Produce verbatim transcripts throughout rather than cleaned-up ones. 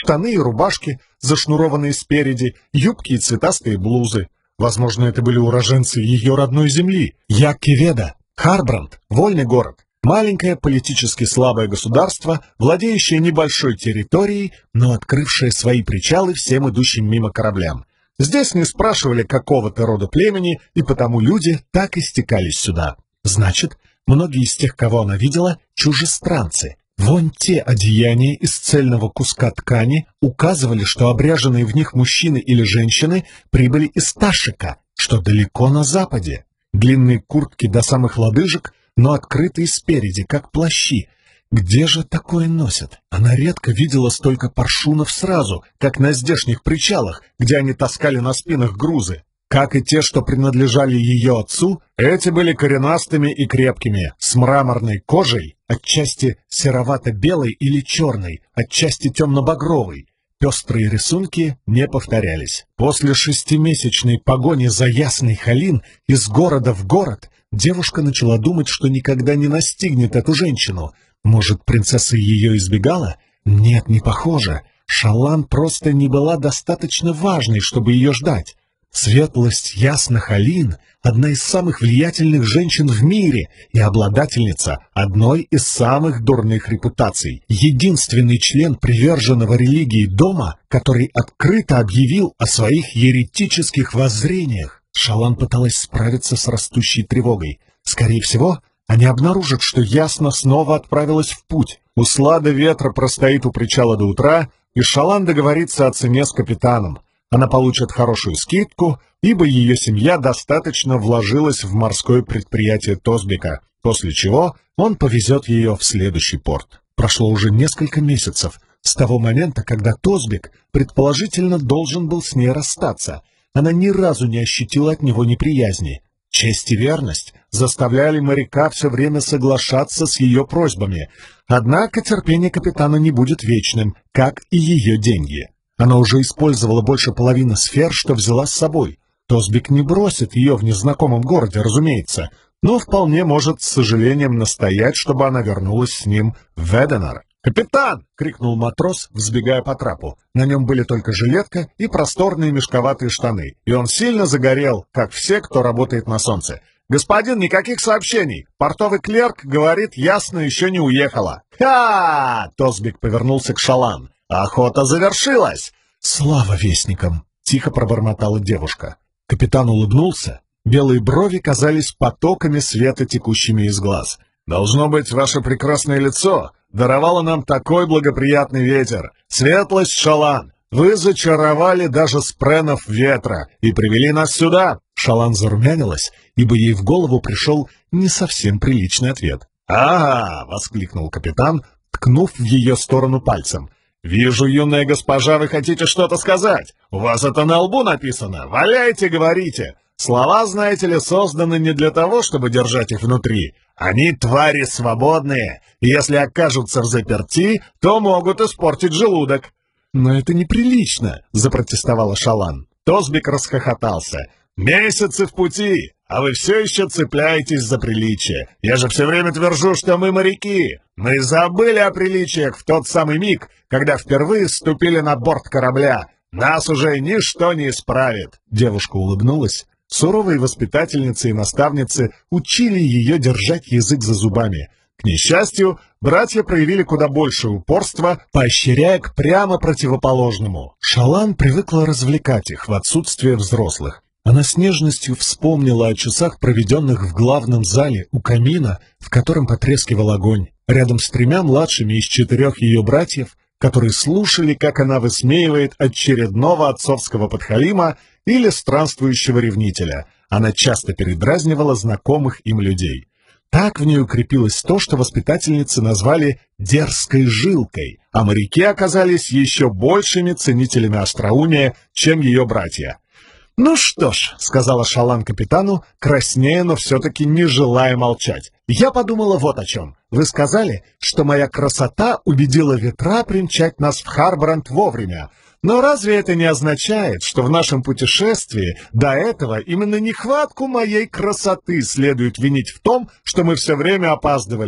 Штаны и рубашки, зашнурованные спереди, юбки и цветастые блузы. Возможно, это были уроженцы ее родной земли. Яккеведа, Харбранд, вольный город. Маленькое политически слабое государство, владеющее небольшой территорией, но открывшее свои причалы всем идущим мимо кораблям. Здесь не спрашивали какого-то рода племени, и потому люди так и стекались сюда. Значит, многие из тех, кого она видела, чужестранцы. Вон те одеяния из цельного куска ткани указывали, что обряженные в них мужчины или женщины прибыли из Ташика, что далеко на западе. Длинные куртки до самых лодыжек, но открытые спереди, как плащи. Где же такое носят? Она редко видела столько паршунов сразу, как на здешних причалах, где они таскали на спинах грузы. Как и те, что принадлежали ее отцу, эти были коренастыми и крепкими, с мраморной кожей, отчасти серовато-белой или черной, отчасти темно-багровой. Пестрые рисунки не повторялись. После шестимесячной погони за ясной Халин из города в город девушка начала думать, что никогда не настигнет эту женщину. Может, принцесса ее избегала? Нет, не похоже. Шалан просто не была достаточно важной, чтобы ее ждать. Светлость Ясна Халин — одна из самых влиятельных женщин в мире и обладательница одной из самых дурных репутаций. Единственный член приверженного религии дома, который открыто объявил о своих еретических воззрениях. Шалан пыталась справиться с растущей тревогой. Скорее всего, они обнаружат, что Ясна снова отправилась в путь. Услада ветра простоит у причала до утра, и Шалан договорится о цене с капитаном. Она получит хорошую скидку, ибо ее семья достаточно вложилась в морское предприятие Тосбека, после чего он повезет ее в следующий порт. Прошло уже несколько месяцев с того момента, когда Тосбек предположительно должен был с ней расстаться. Она ни разу не ощутила от него неприязни. Честь и верность заставляли моряка все время соглашаться с ее просьбами. Однако терпение капитана не будет вечным, как и ее деньги. Она уже использовала больше половины сфер, что взяла с собой. Тосбек не бросит ее в незнакомом городе, разумеется, но вполне может с сожалением настоять, чтобы она вернулась с ним в Веденар. «Капитан!» — крикнул матрос, взбегая по трапу. На нем были только жилетка и просторные мешковатые штаны, и он сильно загорел, как все, кто работает на солнце. «Господин, никаких сообщений! Портовый клерк говорит, Ясно еще не уехала!» «Ха!» — Тосбек повернулся к Шалан. «Охота завершилась!» «Слава вестникам!» — тихо пробормотала девушка. Капитан улыбнулся. Белые брови казались потоками света, текущими из глаз. «Должно быть, ваше прекрасное лицо даровало нам такой благоприятный ветер. Светлость Шалан, вы зачаровали даже спренов ветра и привели нас сюда!» Шалан зарумянилась, ибо ей в голову пришел не совсем приличный ответ. «Ага!» — воскликнул капитан, ткнув в ее сторону пальцем. «Вижу, юная госпожа, вы хотите что-то сказать. У вас это на лбу написано. Валяйте, говорите. Слова, знаете ли, созданы не для того, чтобы держать их внутри. Они твари свободные, и если окажутся взаперти, то могут испортить желудок». «Но это неприлично», — запротестовала Шалан. Тосбек расхохотался. «Месяцы в пути, а вы все еще цепляетесь за приличие. Я же все время твержу, что мы моряки. Мы забыли о приличиях в тот самый миг, когда впервые ступили на борт корабля. Нас уже ничто не исправит». Девушка улыбнулась. Суровые воспитательницы и наставницы учили ее держать язык за зубами. К несчастью, братья проявили куда больше упорства, поощряя к прямо противоположному. Шалан привыкла развлекать их в отсутствие взрослых. Она с нежностью вспомнила о часах, проведенных в главном зале у камина, в котором потрескивал огонь, рядом с тремя младшими из четырех ее братьев, которые слушали, как она высмеивает очередного отцовского подхалима или странствующего ревнителя. Она часто передразнивала знакомых им людей. Так в ней укрепилось то, что воспитательницы назвали «дерзкой жилкой», а моряки оказались еще большими ценителями остроумия, чем ее братья. «Ну что ж», — сказала Шалан капитану, краснея, но все-таки не желая молчать. «Я подумала вот о чем. Вы сказали, что моя красота убедила ветра примчать нас в Харбранд вовремя. Но разве это не означает, что в нашем путешествии до этого именно нехватку моей красоты следует винить в том, что мы все время опаздывали?»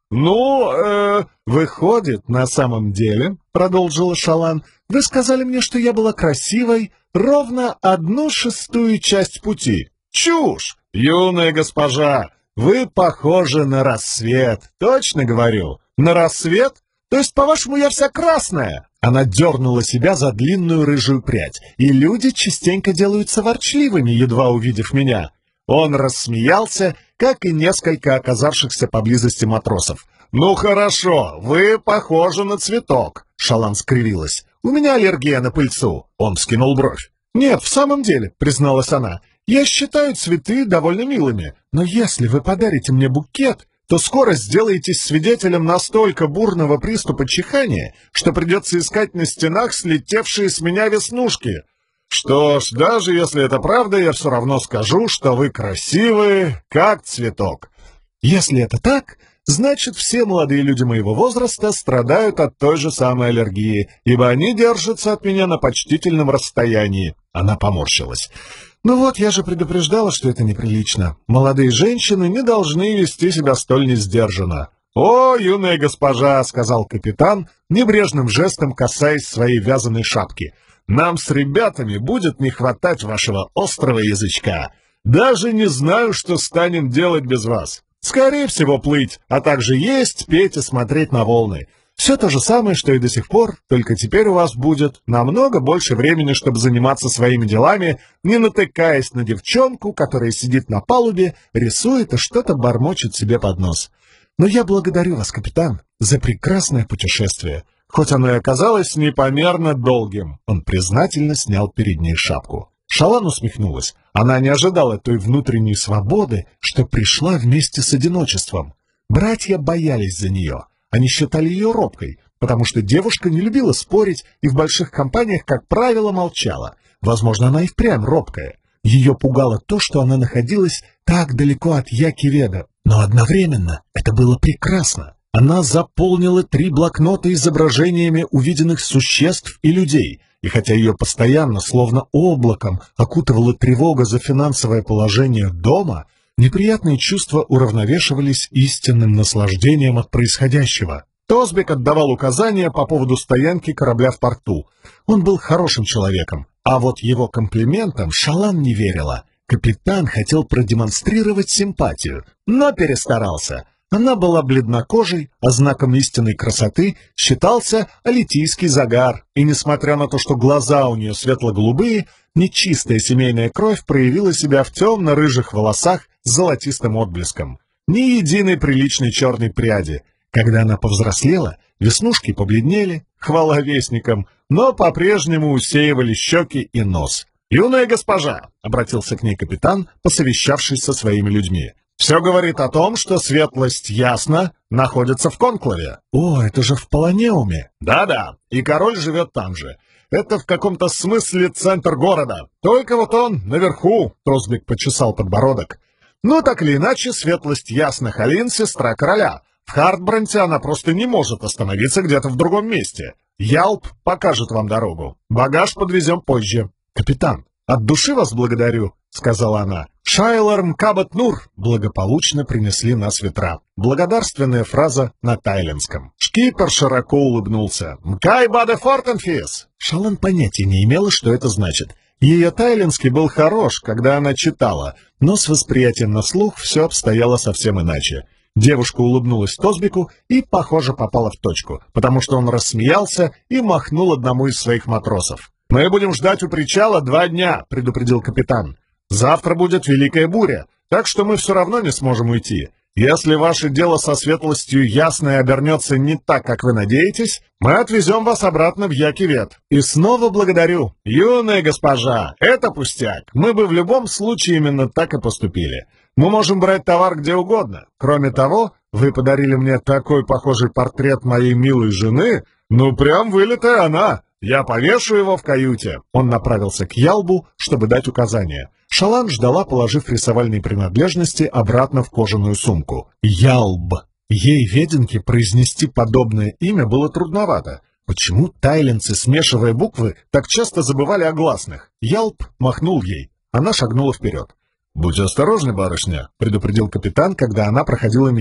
«Ну, э, выходит, на самом деле, — продолжила Шалан, — вы сказали мне, что я была красивой ровно одну шестую часть пути. Чушь, юная госпожа! Вы похожи на рассвет, точно говорю. На рассвет? То есть, по-вашему, я вся красная?» Она дернула себя за длинную рыжую прядь, и люди частенько делаются ворчливыми, едва увидев меня. Он рассмеялся, как и несколько оказавшихся поблизости матросов. «Ну хорошо, вы похожи на цветок», — Шалан скривилась. «У меня аллергия на пыльцу», — он вскинул бровь. «Нет, в самом деле», — призналась она, — «я считаю цветы довольно милыми, но если вы подарите мне букет, то скоро сделаетесь свидетелем настолько бурного приступа чихания, что придется искать на стенах слетевшие с меня веснушки. Что ж, даже если это правда, я все равно скажу, что вы красивые, как цветок. Если это так, значит, все молодые люди моего возраста страдают от той же самой аллергии, ибо они держатся от меня на почтительном расстоянии». Она поморщилась. «Ну вот, я же предупреждала, что это неприлично. Молодые женщины не должны вести себя столь несдержанно». «О, юная госпожа», — сказал капитан, небрежным жестом касаясь своей вязаной шапки, — «нам с ребятами будет не хватать вашего острого язычка. Даже не знаю, что станем делать без вас. Скорее всего, плыть, а также есть, петь и смотреть на волны. Все то же самое, что и до сих пор, только теперь у вас будет намного больше времени, чтобы заниматься своими делами, не натыкаясь на девчонку, которая сидит на палубе, рисует и что-то бормочет себе под нос. Но я благодарю вас, капитан, за прекрасное путешествие, хоть оно и оказалось непомерно долгим». Он признательно снял перед ней шапку. Шалан усмехнулась. Она не ожидала той внутренней свободы, что пришла вместе с одиночеством. Братья боялись за нее. Они считали ее робкой, потому что девушка не любила спорить и в больших компаниях, как правило, молчала. Возможно, она и впрямь робкая. Ее пугало то, что она находилась так далеко от Якиведа. Но одновременно это было прекрасно. Она заполнила три блокнота изображениями увиденных существ и людей, и хотя ее постоянно, словно облаком, окутывала тревога за финансовое положение дома, неприятные чувства уравновешивались истинным наслаждением от происходящего. Тосбек отдавал указания по поводу стоянки корабля в порту. Он был хорошим человеком, а вот его комплиментам Шалан не верила. Капитан хотел продемонстрировать симпатию, но перестарался. Она была бледнокожей, а знаком истинной красоты считался алитийский загар, и, несмотря на то, что глаза у нее светло-голубые, нечистая семейная кровь проявила себя в темно-рыжих волосах с золотистым отблеском. Ни единой приличной черной пряди. Когда она повзрослела, веснушки побледнели, хвала вестникам, но по-прежнему усеивали щеки и нос. «Юная госпожа», — обратился к ней капитан, посовещавшись со своими людьми, — «все говорит о том, что светлость ясно находится в конклаве». «О, это же в Полонеуме». «Да-да, и король живет там же. Это в каком-то смысле центр города. Только вот он наверху», — Тосбек почесал подбородок. «Ну, так или иначе, светлость ясно Халин — сестра короля. В Хартбранте она просто не может остановиться где-то в другом месте. Ялп покажет вам дорогу. Багаж подвезем позже». «Капитан, от души вас благодарю», — сказала она. «Шайлар Мкабат Нур» благополучно принесли нас ветра. Благодарственная фраза на тайлендском. Шкипер широко улыбнулся. «Мкай баде фортенфис!» Шалан понятия не имела, что это значит. Ее тайлендский был хорош, когда она читала, но с восприятием на слух все обстояло совсем иначе. Девушка улыбнулась Тосбеку и, похоже, попала в точку, потому что он рассмеялся и махнул одному из своих матросов. «Мы будем ждать у причала два дня», — предупредил капитан. «Завтра будет великая буря, так что мы все равно не сможем уйти. Если ваше дело со светлостью ясно и обернется не так, как вы надеетесь, мы отвезем вас обратно в Якивет. И снова благодарю. Юная госпожа, это пустяк. Мы бы в любом случае именно так и поступили. Мы можем брать товар где угодно. Кроме того, вы подарили мне такой похожий портрет моей милой жены. Ну, прям вылитая она. Я повешу его в каюте». Он направился к Ялбу, чтобы дать указания. Шалан ждала, положив рисовальные принадлежности обратно в кожаную сумку. Ялб. Ей, веденке, произнести подобное имя было трудновато. Почему тайлендцы, смешивая буквы, так часто забывали о гласных? Ялб махнул ей. Она шагнула вперед. «Будьте осторожны, барышня», — предупредил капитан, когда она проходила мимо.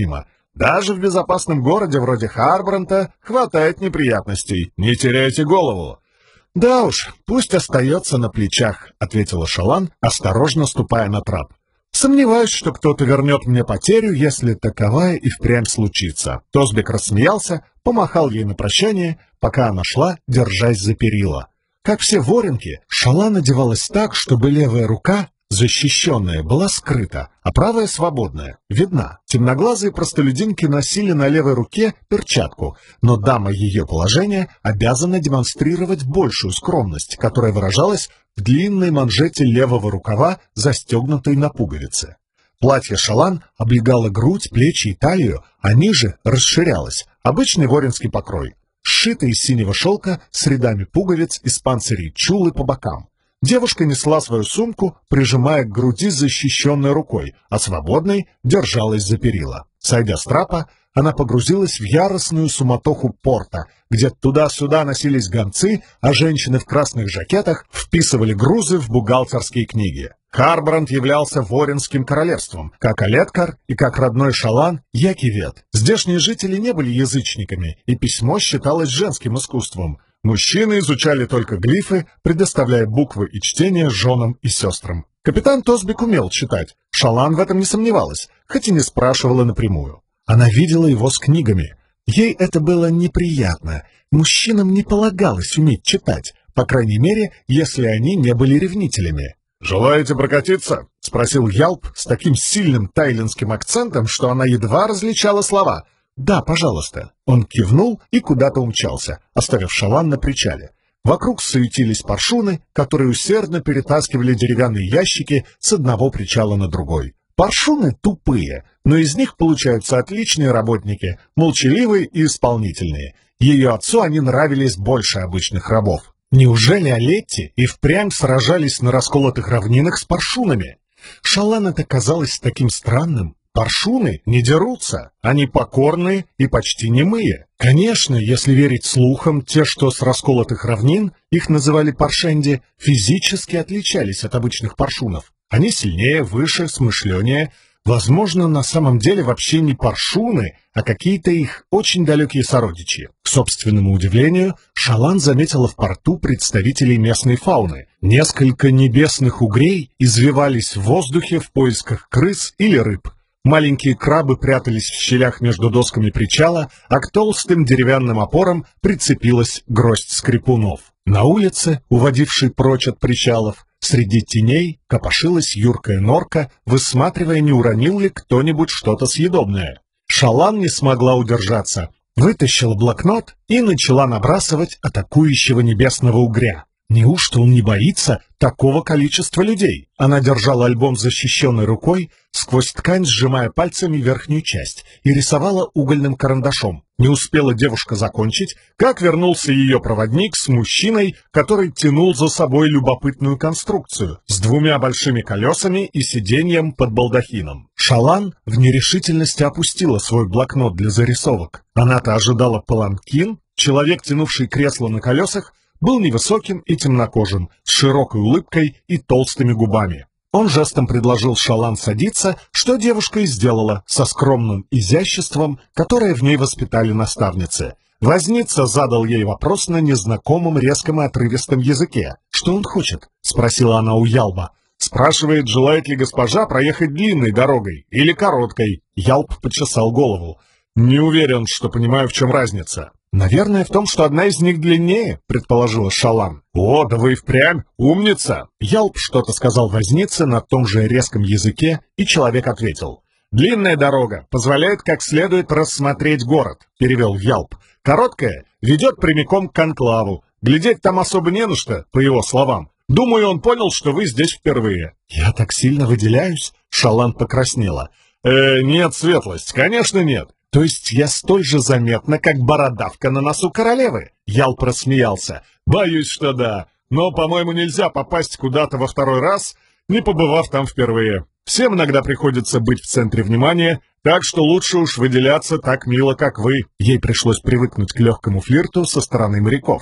Даже в безопасном городе вроде Харбранта хватает неприятностей, не теряйте голову». «Да уж, пусть остается на плечах», — ответила Шалан, осторожно ступая на трап. «Сомневаюсь, что кто-то вернет мне потерю, если таковая и впрямь случится». Тосбек рассмеялся, помахал ей на прощание, пока она шла, держась за перила. Как все воренки, Шалан одевалась так, чтобы левая рука, защищенная, была скрыта, а правая свободная, видна. Темноглазые простолюдинки носили на левой руке перчатку, но дама ее положения обязана демонстрировать большую скромность, которая выражалась в длинной манжете левого рукава, застегнутой на пуговицы. Платье Шалан облегало грудь, плечи и талию, а ниже расширялось, обычный воренский покрой, сшитый из синего шелка с рядами пуговиц из панцирей чулы по бокам. Девушка несла свою сумку, прижимая к груди защищенной рукой, а свободной держалась за перила. Сойдя с трапа, она погрузилась в яростную суматоху порта, где туда-сюда носились гонцы, а женщины в красных жакетах вписывали грузы в бухгалтерские книги. Харбранд являлся воренским королевством, как Олеткар и как родной Шалан Якивет. Здешние жители не были язычниками, и письмо считалось женским искусством. Мужчины изучали только глифы, предоставляя буквы и чтение женам и сестрам. Капитан Тосбек умел читать, Шалан в этом не сомневалась, хоть и не спрашивала напрямую. Она видела его с книгами. Ей это было неприятно. Мужчинам не полагалось уметь читать, по крайней мере, если они не были ревнителями. «Желаете прокатиться?» — спросил Ялп с таким сильным тайлинским акцентом, что она едва различала слова. «Да, пожалуйста». Он кивнул и куда-то умчался, оставив Шалан на причале. Вокруг суетились паршуны, которые усердно перетаскивали деревянные ящики с одного причала на другой. Паршуны тупые, но из них получаются отличные работники, молчаливые и исполнительные. Ее отцу они нравились больше обычных рабов. Неужели Олетти и впрямь сражались на расколотых равнинах с паршунами? Шалан это казалось таким странным. Паршуны не дерутся, они покорные и почти немые. Конечно, если верить слухам, те, что с расколотых равнин, их называли паршенди, физически отличались от обычных паршунов. Они сильнее, выше, смышленнее. Возможно, на самом деле вообще не паршуны, а какие-то их очень далекие сородичи. К собственному удивлению, Шалан заметила в порту представителей местной фауны. Несколько небесных угрей извивались в воздухе в поисках крыс или рыб. Маленькие крабы прятались в щелях между досками причала, а к толстым деревянным опорам прицепилась гроздь скрипунов. На улице, уводившей прочь от причалов, среди теней копошилась юркая норка, высматривая, не уронил ли кто-нибудь что-то съедобное. Шалан не смогла удержаться, вытащила блокнот и начала набрасывать атакующего небесного угря. Неужто он не боится такого количества людей? Она держала альбом защищенной рукой, сквозь ткань сжимая пальцами верхнюю часть, и рисовала угольным карандашом. Не успела девушка закончить, как вернулся ее проводник с мужчиной, который тянул за собой любопытную конструкцию с двумя большими колесами и сиденьем под балдахином. Шалан в нерешительности опустила свой блокнот для зарисовок. Она-то ожидала паланкин, человек, тянувший кресло на колесах, был невысоким и темнокожим, с широкой улыбкой и толстыми губами. Он жестом предложил Шалан садиться, что девушка и сделала со скромным изяществом, которое в ней воспитали наставницы. Возница задал ей вопрос на незнакомом резком и отрывистом языке. «Что он хочет?» — спросила она у Ялба. «Спрашивает, желает ли госпожа проехать длинной дорогой или короткой». Ялб почесал голову. «Не уверен, что понимаю, в чем разница». «Наверное, в том, что одна из них длиннее», — предположила Шалан. «О, да вы и впрямь умница!» Ялп что-то сказал вознице на том же резком языке, и человек ответил. «Длинная дорога позволяет как следует рассмотреть город», — перевел Ялп. «Короткая ведет прямиком к конклаву. Глядеть там особо не на что, по его словам. Думаю, он понял, что вы здесь впервые». «Я так сильно выделяюсь?» — Шалан покраснела. «Э, нет, светлость, конечно, нет». «То есть я столь же заметна, как бородавка на носу королевы?» Ялп рассмеялся. «Боюсь, что да. Но, по-моему, нельзя попасть куда-то во второй раз, не побывав там впервые. Всем иногда приходится быть в центре внимания, так что лучше уж выделяться так мило, как вы». Ей пришлось привыкнуть к легкому флирту со стороны моряков.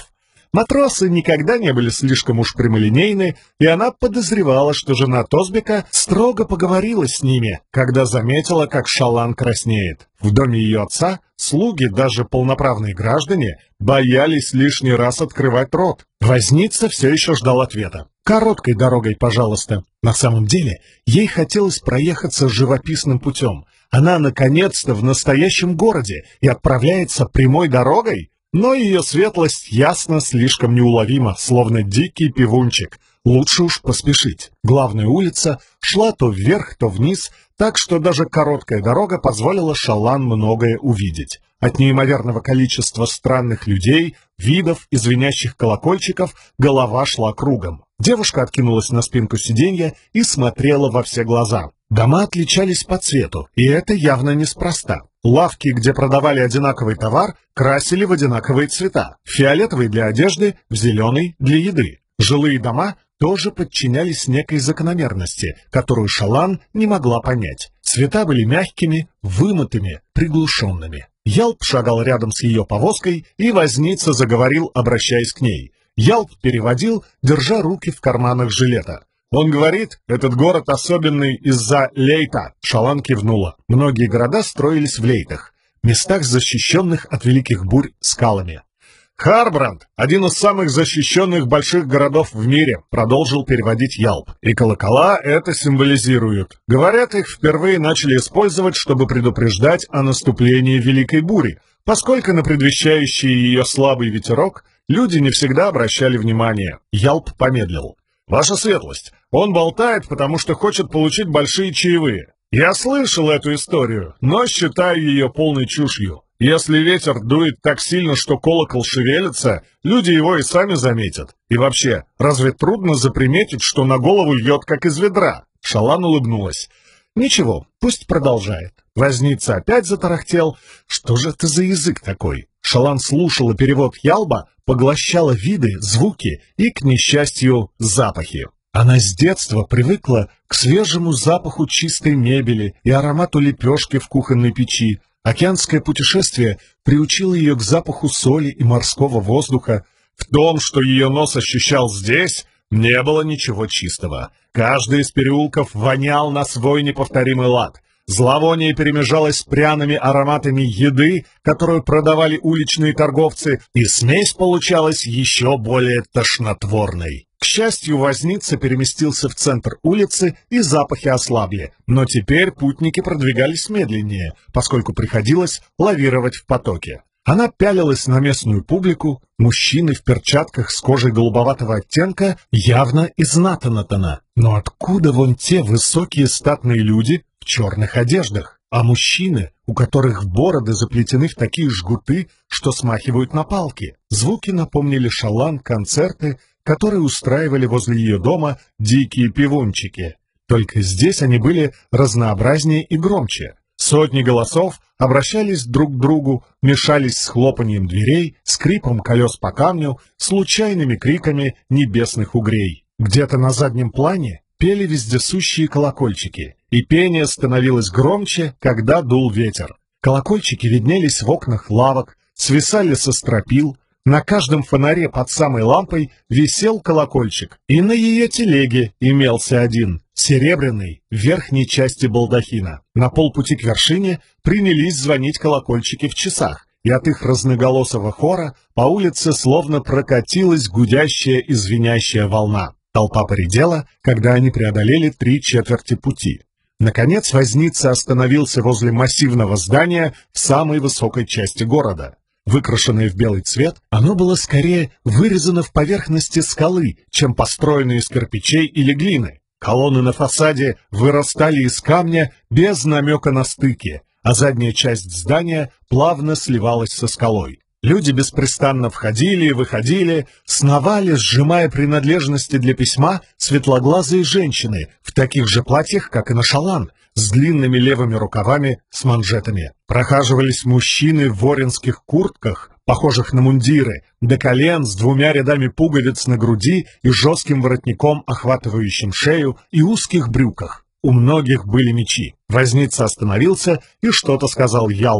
Матросы никогда не были слишком уж прямолинейны, и она подозревала, что жена Тосбека строго поговорила с ними, когда заметила, как Шалан краснеет. В доме ее отца слуги, даже полноправные граждане, боялись лишний раз открывать рот. Возница все еще ждал ответа. «Короткой дорогой, пожалуйста». На самом деле, ей хотелось проехаться живописным путем. Она, наконец-то, в настоящем городе и отправляется прямой дорогой? Но ее светлость ясно слишком неуловима, словно дикий пивунчик. Лучше уж поспешить. Главная улица шла то вверх, то вниз, так что даже короткая дорога позволила Шалан многое увидеть. От неимоверного количества странных людей, видов и звенящих колокольчиков голова шла кругом. Девушка откинулась на спинку сиденья и смотрела во все глаза. Дома отличались по цвету, и это явно неспроста. Лавки, где продавали одинаковый товар, красили в одинаковые цвета. Фиолетовый для одежды, в зеленый для еды. Жилые дома тоже подчинялись некой закономерности, которую Шалан не могла понять. Цвета были мягкими, вымытыми, приглушенными. Ялп шагал рядом с ее повозкой, и возница заговорил, обращаясь к ней. Ялп переводил, держа руки в карманах жилета. «Он говорит, этот город особенный из-за Лейта», — Шалан кивнула. Многие города строились в Лейтах, местах, защищенных от великих бурь скалами. «Харбранд — один из самых защищенных больших городов в мире», — продолжил переводить Ялп. «И колокола это символизируют. Говорят, их впервые начали использовать, чтобы предупреждать о наступлении великой бури, поскольку на предвещающий ее слабый ветерок люди не всегда обращали внимание». Ялп помедлил. «Ваша светлость, он болтает, потому что хочет получить большие чаевые. Я слышал эту историю, но считаю ее полной чушью. Если ветер дует так сильно, что колокол шевелится, люди его и сами заметят. И вообще, разве трудно заприметить, что на голову льет, как из ведра?» Шалан улыбнулась. «Ничего, пусть продолжает». Возница опять затарахтел. «Что же это за язык такой?» Шалан слушала перевод Ялба, поглощала виды, звуки и, к несчастью, запахи. Она с детства привыкла к свежему запаху чистой мебели и аромату лепешки в кухонной печи. Океанское путешествие приучило ее к запаху соли и морского воздуха. В том, что ее нос ощущал здесь, не было ничего чистого. Каждый из переулков вонял на свой неповторимый лад. Зловоние перемежалось с пряными ароматами еды, которую продавали уличные торговцы, и смесь получалась еще более тошнотворной. К счастью, возница переместился в центр улицы, и запахи ослабли, но теперь путники продвигались медленнее, поскольку приходилось лавировать в потоке. Она пялилась на местную публику, мужчины в перчатках с кожей голубоватого оттенка, явно из Натанатона. Но откуда вон те высокие статные люди в черных одеждах? А мужчины, у которых бороды заплетены в такие жгуты, что смахивают на палки? Звуки напомнили Шалан концерты, которые устраивали возле ее дома дикие пивунчики. Только здесь они были разнообразнее и громче. Сотни голосов обращались друг к другу, мешались с хлопаньем дверей, скрипом колес по камню, случайными криками небесных угрей. Где-то на заднем плане пели вездесущие колокольчики, и пение становилось громче, когда дул ветер. Колокольчики виднелись в окнах лавок, свисали со стропил. На каждом фонаре под самой лампой висел колокольчик, и на ее телеге имелся один, серебряный, в верхней части балдахина. На полпути к вершине принялись звонить колокольчики в часах, и от их разноголосого хора по улице словно прокатилась гудящая и звенящая волна. Толпа поредела, когда они преодолели три четверти пути. Наконец возница остановился возле массивного здания в самой высокой части города. Выкрашенное в белый цвет, оно было скорее вырезано в поверхности скалы, чем построено из кирпичей или глины. Колонны на фасаде вырастали из камня без намека на стыки, а задняя часть здания плавно сливалась со скалой. Люди беспрестанно входили и выходили, сновали, сжимая принадлежности для письма, светлоглазые женщины в таких же платьях, как и на Шалан, с длинными левыми рукавами с манжетами. Прохаживались мужчины в воринских куртках, похожих на мундиры, до колен с двумя рядами пуговиц на груди и жестким воротником, охватывающим шею, и узких брюках. У многих были мечи. Возница остановился и что-то сказал Ялбу.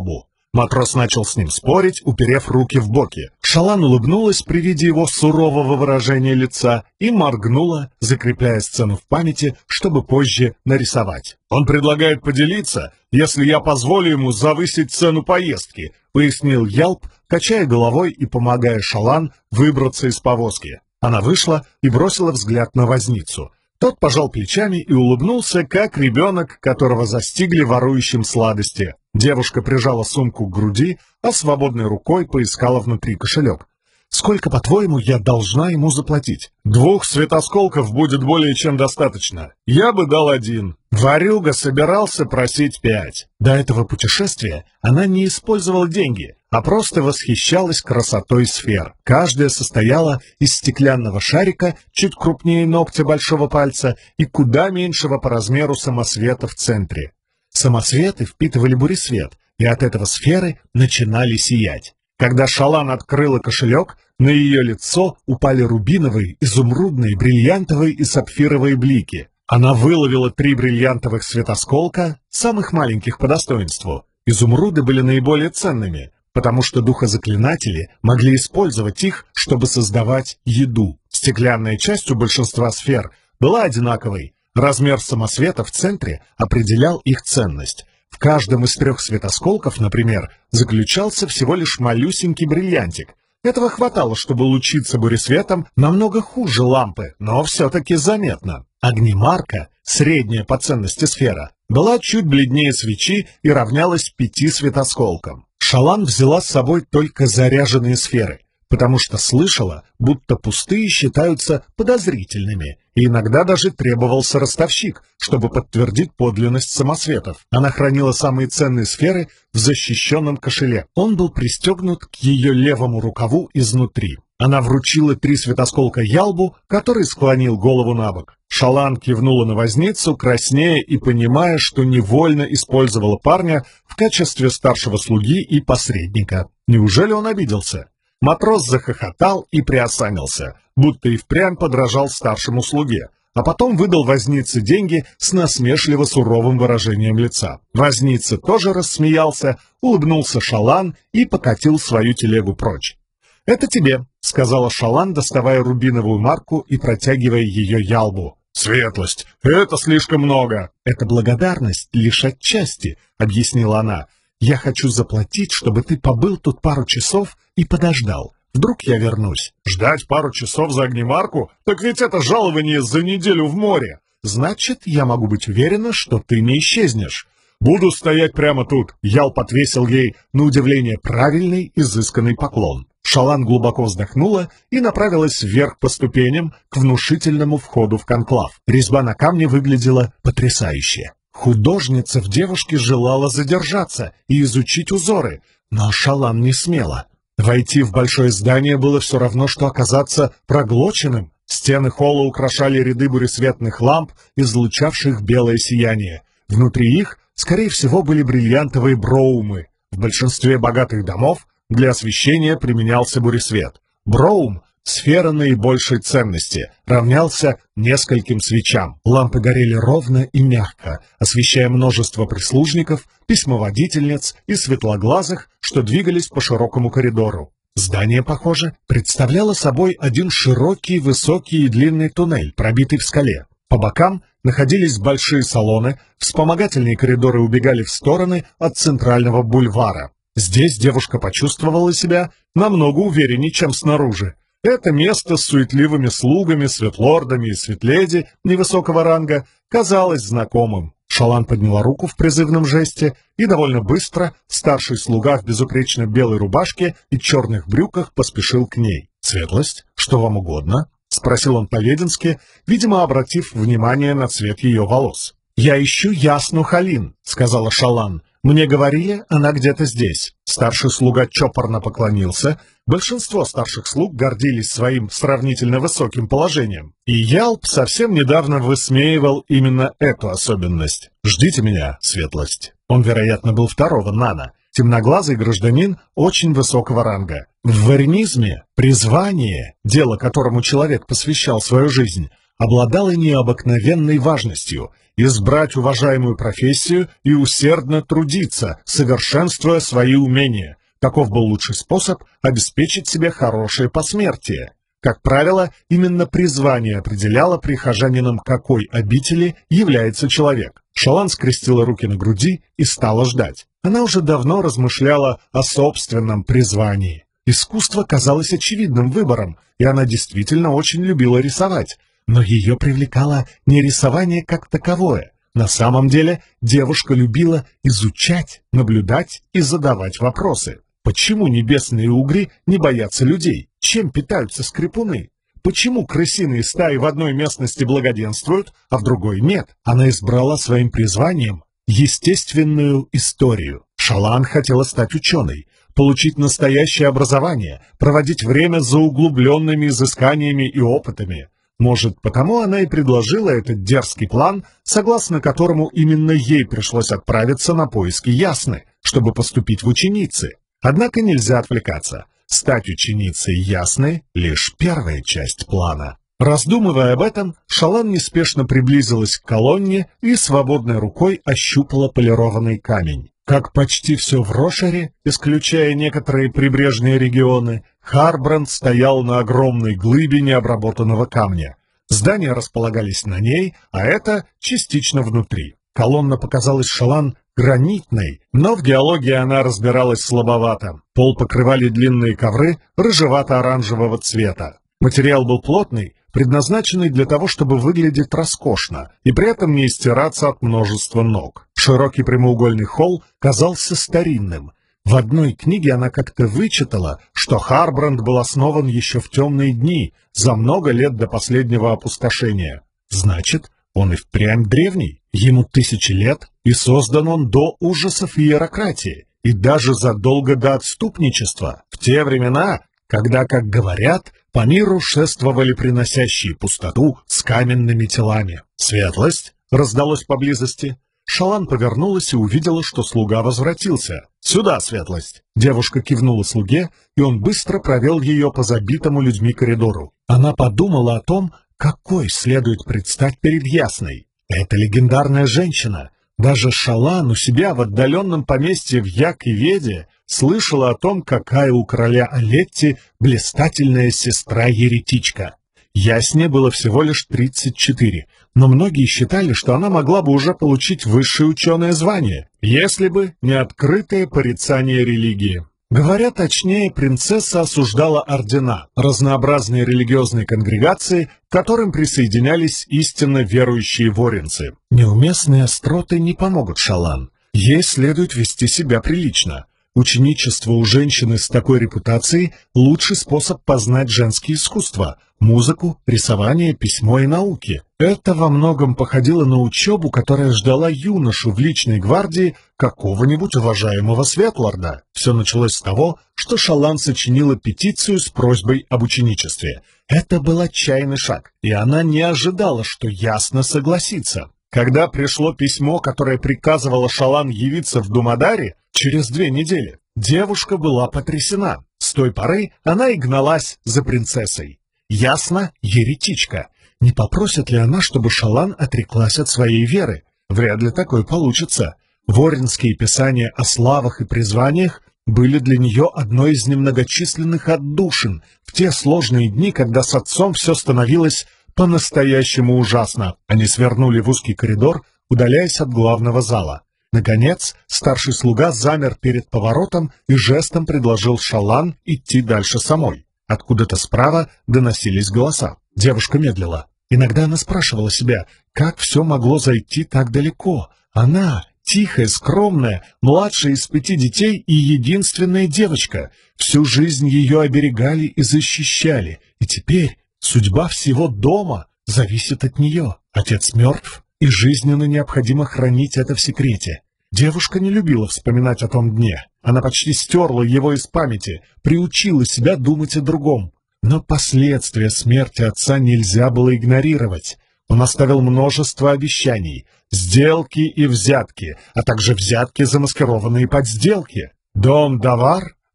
Матрос начал с ним спорить, уперев руки в боки. Шалан улыбнулась при виде его сурового выражения лица и моргнула, закрепляя сцену в памяти, чтобы позже нарисовать. «Он предлагает поделиться, если я позволю ему завысить цену поездки», — пояснил Ялп, качая головой и помогая Шалан выбраться из повозки. Она вышла и бросила взгляд на возницу. Тот пожал плечами и улыбнулся, как ребенок, которого застигли ворующим сладости. Девушка прижала сумку к груди, а свободной рукой поискала внутри кошелек. «Сколько, по-твоему, я должна ему заплатить?» «Двух светосколков будет более чем достаточно. Я бы дал один». Ворюга собирался просить пять. До этого путешествия она не использовала деньги, а просто восхищалась красотой сфер. Каждая состояла из стеклянного шарика, чуть крупнее ногтя большого пальца и куда меньшего по размеру самосвета в центре. Самосветы впитывали буресвет, и от этого сферы начинали сиять. Когда Шалан открыла кошелек, на ее лицо упали рубиновые, изумрудные, бриллиантовые и сапфировые блики. Она выловила три бриллиантовых светосколка, самых маленьких по достоинству. Изумруды были наиболее ценными, потому что духозаклинатели могли использовать их, чтобы создавать еду. Стеклянная часть у большинства сфер была одинаковой. Размер самосвета в центре определял их ценность. В каждом из трех светосколков, например, заключался всего лишь малюсенький бриллиантик. Этого хватало, чтобы лучиться буресветом намного хуже лампы, но все-таки заметно. Огнемарка, средняя по ценности сфера, была чуть бледнее свечи и равнялась пяти светосколкам. Шалан взяла с собой только заряженные сферы, потому что слышала, будто пустые считаются подозрительными, и иногда даже требовался ростовщик, чтобы подтвердить подлинность самосветов. Она хранила самые ценные сферы в защищенном кошеле. Он был пристегнут к ее левому рукаву изнутри. Она вручила три светосколка Ялбу, который склонил голову на бок. Шалан кивнула на возницу, краснея и понимая, что невольно использовала парня в качестве старшего слуги и посредника. Неужели он обиделся? Матрос захохотал и приосанился, будто и впрямь подражал старшему слуге, а потом выдал вознице деньги с насмешливо суровым выражением лица. Возница тоже рассмеялся, улыбнулся Шалан и покатил свою телегу прочь. «Это тебе», — сказала Шалан, доставая рубиновую марку и протягивая ее Ялбу. «Светлость, это слишком много». «Это благодарность лишь отчасти», — объяснила она. «Я хочу заплатить, чтобы ты побыл тут пару часов и подождал. Вдруг я вернусь». «Ждать пару часов за огнемарку? Так ведь это жалование за неделю в море». «Значит, я могу быть уверена, что ты не исчезнешь». «Буду стоять прямо тут». Ялп отвесил ей, на удивление, правильный, изысканный поклон. Шалан глубоко вздохнула и направилась вверх по ступеням к внушительному входу в конклав. Резьба на камне выглядела потрясающе. Художница в девушке желала задержаться и изучить узоры, но Шалан не смела. Войти в большое здание было все равно, что оказаться проглоченным. Стены холла украшали ряды буресветных ламп, излучавших белое сияние. Внутри их, скорее всего, были бриллиантовые броумы. В большинстве богатых домов для освещения применялся буресвет. Броум — сфера наибольшей ценности, равнялся нескольким свечам. Лампы горели ровно и мягко, освещая множество прислужников, письмоводительниц и светлоглазых, что двигались по широкому коридору. Здание, похоже, представляло собой один широкий, высокий и длинный туннель, пробитый в скале. По бокам находились большие салоны, вспомогательные коридоры убегали в стороны от центрального бульвара. Здесь девушка почувствовала себя намного увереннее, чем снаружи. Это место с суетливыми слугами, светлордами и светледи невысокого ранга казалось знакомым. Шалан подняла руку в призывном жесте, и довольно быстро старший слуга в безупречно белой рубашке и черных брюках поспешил к ней. «Светлость, что вам угодно?» — спросил он по-веденски, видимо, обратив внимание на цвет ее волос. «Я ищу Ясну Халин», — сказала Шалан. «Мне говорили, она где-то здесь». Старший слуга чопорно поклонился. Большинство старших слуг гордились своим сравнительно высоким положением. И Ялп совсем недавно высмеивал именно эту особенность. «Ждите меня, светлость». Он, вероятно, был второго нана. Темноглазый гражданин очень высокого ранга. В варенизме призвание, дело которому человек посвящал свою жизнь, обладала необыкновенной важностью – избрать уважаемую профессию и усердно трудиться, совершенствуя свои умения. Таков был лучший способ обеспечить себе хорошее посмертие. Как правило, именно призвание определяло прихожанином, какой обители является человек. Шалан скрестила руки на груди и стала ждать. Она уже давно размышляла о собственном призвании. Искусство казалось очевидным выбором, и она действительно очень любила рисовать. Но ее привлекало не рисование как таковое. На самом деле девушка любила изучать, наблюдать и задавать вопросы. Почему небесные угри не боятся людей? Чем питаются скрипуны? Почему крысиные стаи в одной местности благоденствуют, а в другой нет? Она избрала своим призванием естественную историю. Шалан хотела стать ученой, получить настоящее образование, проводить время за углубленными изысканиями и опытами. Может, потому она и предложила этот дерзкий план, согласно которому именно ей пришлось отправиться на поиски Ясны, чтобы поступить в ученицы. Однако нельзя отвлекаться. Стать ученицей Ясны — лишь первая часть плана. Раздумывая об этом, Шалан неспешно приблизилась к колонне и свободной рукой ощупала полированный камень. Как почти все в Рошере, исключая некоторые прибрежные регионы, Харбранд стоял на огромной глыбе необработанного камня. Здания располагались на ней, а это частично внутри. Колонна показалась Шалан гранитной, но в геологии она разбиралась слабовато. Пол покрывали длинные ковры рыжевато-оранжевого цвета. Материал был плотный, предназначенный для того, чтобы выглядеть роскошно и при этом не истираться от множества ног. Широкий прямоугольный холл казался старинным. В одной книге она как-то вычитала, что Харбранд был основан еще в темные дни, за много лет до последнего опустошения. Значит, он и впрямь древний, ему тысячи лет, и создан он до ужасов иерократии, и даже задолго до отступничества, в те времена, когда, как говорят, по миру шествовали приносящие пустоту с каменными телами. «Светлость!» — раздалось поблизости. Шалан повернулась и увидела, что слуга возвратился. «Сюда, Светлость!» Девушка кивнула слуге, и он быстро провел ее по забитому людьми коридору. Она подумала о том, какой следует предстать перед Ясной. Это легендарная женщина. Даже Шалан у себя в отдаленном поместье в Як-и-Веде слышала о том, какая у короля Алетти блистательная сестра-еретичка. Ясне было всего лишь тридцать четыре, но многие считали, что она могла бы уже получить высшее ученое звание, если бы не открытое порицание религии. Говоря точнее, принцесса осуждала ордена, разнообразные религиозные конгрегации, к которым присоединялись истинно верующие воринцы. Неуместные остроты не помогут Шалан. Ей следует вести себя прилично. Ученичество у женщины с такой репутацией – лучший способ познать женские искусства – музыку, рисование, письмо и науки. Это во многом походило на учебу, которая ждала юношу в личной гвардии какого-нибудь уважаемого Светлорда. Все началось с того, что Шалан сочинила петицию с просьбой об ученичестве. Это был отчаянный шаг, и она не ожидала, что Ясно согласится. Когда пришло письмо, которое приказывало Шалан явиться в Думадаре через две недели, девушка была потрясена. С той поры она и гналась за принцессой. Ясно, еретичка. Не попросит ли она, чтобы Шалан отреклась от своей веры? Вряд ли такое получится. Воринские писания о славах и призваниях были для нее одной из немногочисленных отдушин в те сложные дни, когда с отцом все становилось по-настоящему ужасно. Они свернули в узкий коридор, удаляясь от главного зала. Наконец, старший слуга замер перед поворотом и жестом предложил Шалан идти дальше самой. Откуда-то справа доносились голоса. Девушка медлила. Иногда она спрашивала себя, как все могло зайти так далеко. Она, тихая, скромная, младшая из пяти детей и единственная девочка. Всю жизнь ее оберегали и защищали. И теперь судьба всего дома зависит от нее. Отец мертв, и жизненно необходимо хранить это в секрете. Девушка не любила вспоминать о том дне. Она почти стерла его из памяти, приучила себя думать о другом. Но последствия смерти отца нельзя было игнорировать. Он оставил множество обещаний, сделки и взятки, а также взятки, замаскированные под сделки. Дом Давар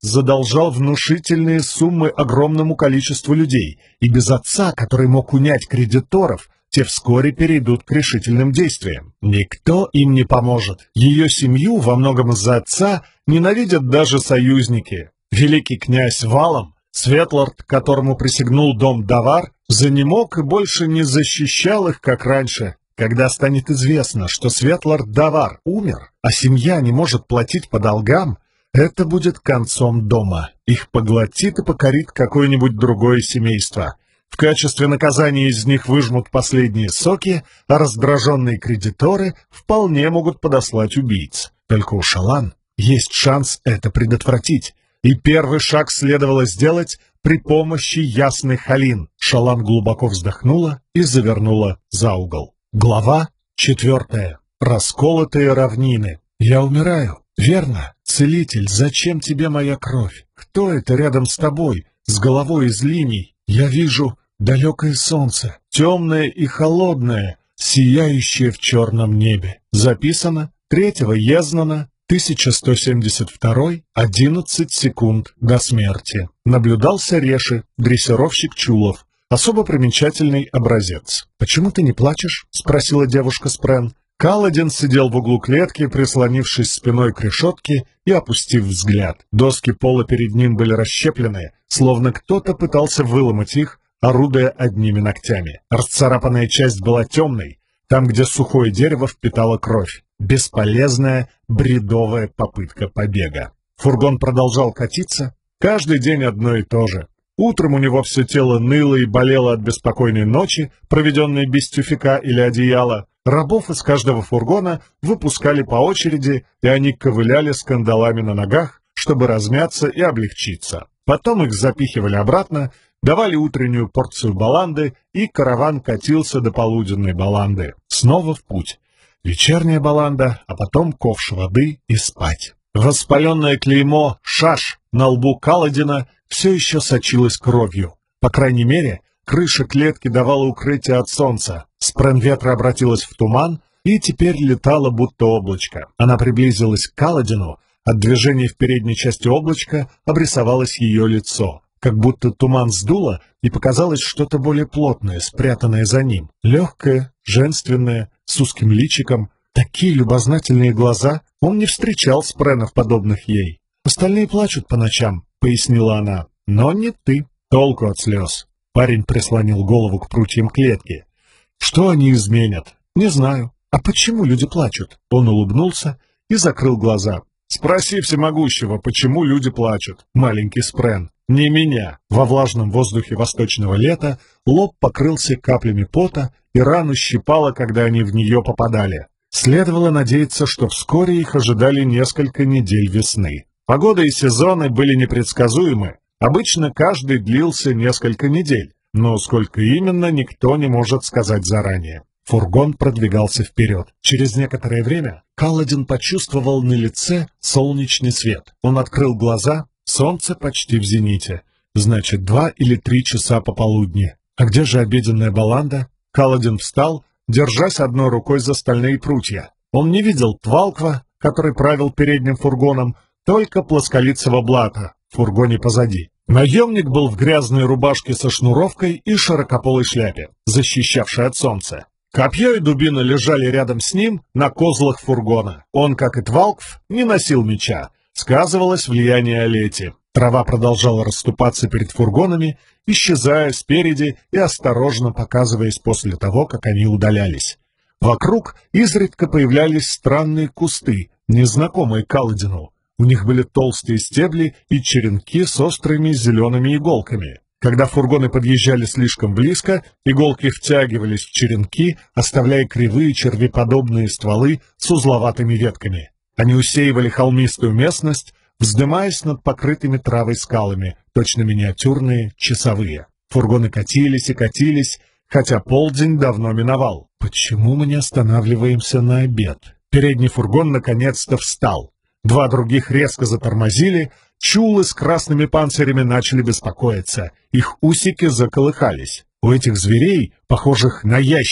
задолжал внушительные суммы огромному количеству людей, и без отца, который мог унять кредиторов, те вскоре перейдут к решительным действиям. Никто им не поможет. Ее семью, во многом из-за отца, ненавидят даже союзники. Великий князь Валом, Светлорд, которому присягнул дом Давар, занемог и больше не защищал их, как раньше. Когда станет известно, что Светлорд Давар умер, а семья не может платить по долгам, это будет концом дома. Их поглотит и покорит какое-нибудь другое семейство. В качестве наказания из них выжмут последние соки, а раздраженные кредиторы вполне могут подослать убийц. Только у Шалан есть шанс это предотвратить. И первый шаг следовало сделать при помощи ясных Халин. Шалан глубоко вздохнула и завернула за угол. Глава четвертая. Расколотые равнины. «Я умираю. Верно, целитель, зачем тебе моя кровь? Кто это рядом с тобой, с головой из линий? Я вижу далекое солнце, темное и холодное, сияющее в черном небе». Записано третьего Езнана, тысяча сто семьдесят второй, одиннадцать секунд до смерти. Наблюдался Реши, дрессировщик Чулов. Особо примечательный образец. «Почему ты не плачешь?» — спросила девушка Спрен. Каладин сидел в углу клетки, прислонившись спиной к решетке и опустив взгляд. Доски пола перед ним были расщеплены, словно кто-то пытался выломать их, орудуя одними ногтями. Расцарапанная часть была темной, там, где сухое дерево впитало кровь. Бесполезная, бредовая попытка побега. Фургон продолжал катиться. Каждый день одно и то же. Утром у него все тело ныло и болело от беспокойной ночи, проведенной без тюфяка или одеяла. Рабов из каждого фургона выпускали по очереди, и они ковыляли с кандалами на ногах, чтобы размяться и облегчиться. Потом их запихивали обратно, давали утреннюю порцию баланды, и караван катился до полуденной баланды. Снова в путь. Вечерняя баланда, а потом ковш воды и спать. Воспаленное клеймо «Шаш» на лбу Каладина все еще сочилось кровью. По крайней мере, крыша клетки давала укрытие от солнца. Спрен ветра обратилась в туман и теперь летала будто облачко. Она приблизилась к Каладину. От движения в передней части облачка обрисовалось ее лицо. Как будто туман сдуло, и показалось что-то более плотное, спрятанное за ним. Легкое, женственное, с узким личиком. Такие любознательные глаза. Он не встречал спренов, подобных ей. «Остальные плачут по ночам», — пояснила она. «Но не ты. Толку от слез». Парень прислонил голову к прутьям клетки. «Что они изменят? Не знаю. А почему люди плачут?» Он улыбнулся и закрыл глаза. «Спроси всемогущего, почему люди плачут, маленький Спрен. Не меня». Во влажном воздухе восточного лета лоб покрылся каплями пота, и рану щипало, когда они в нее попадали. Следовало надеяться, что вскоре их ожидали несколько недель весны. Погода и сезоны были непредсказуемы. Обычно каждый длился несколько недель, но сколько именно, никто не может сказать заранее. Фургон продвигался вперед. Через некоторое время Каладин почувствовал на лице солнечный свет. Он открыл глаза, солнце почти в зените. Значит, два или три часа пополудни. А где же обеденная баланда? Каладин встал, держась одной рукой за стальные прутья. Он не видел Твалква, который правил передним фургоном, только плосколицего Блата в фургоне позади. Наемник был в грязной рубашке со шнуровкой и широкополой шляпе, защищавшей от солнца. Копье и дубина лежали рядом с ним на козлах фургона. Он, как и Твалкв, не носил меча. Сказывалось влияние Олети. Трава продолжала расступаться перед фургонами, исчезая спереди и осторожно показываясь после того, как они удалялись. Вокруг изредка появлялись странные кусты, незнакомые Каладину. У них были толстые стебли и черенки с острыми зелеными иголками. Когда фургоны подъезжали слишком близко, иголки втягивались в черенки, оставляя кривые червеподобные стволы с узловатыми ветками. Они усеивали холмистую местность, вздымаясь над покрытыми травой скалами, точно миниатюрные часовые. Фургоны катились и катились, хотя полдень давно миновал. Почему мы не останавливаемся на обед? Передний фургон наконец-то встал. Два других резко затормозили, чулы с красными панцирями начали беспокоиться, их усики заколыхались. У этих зверей, похожих на ящики,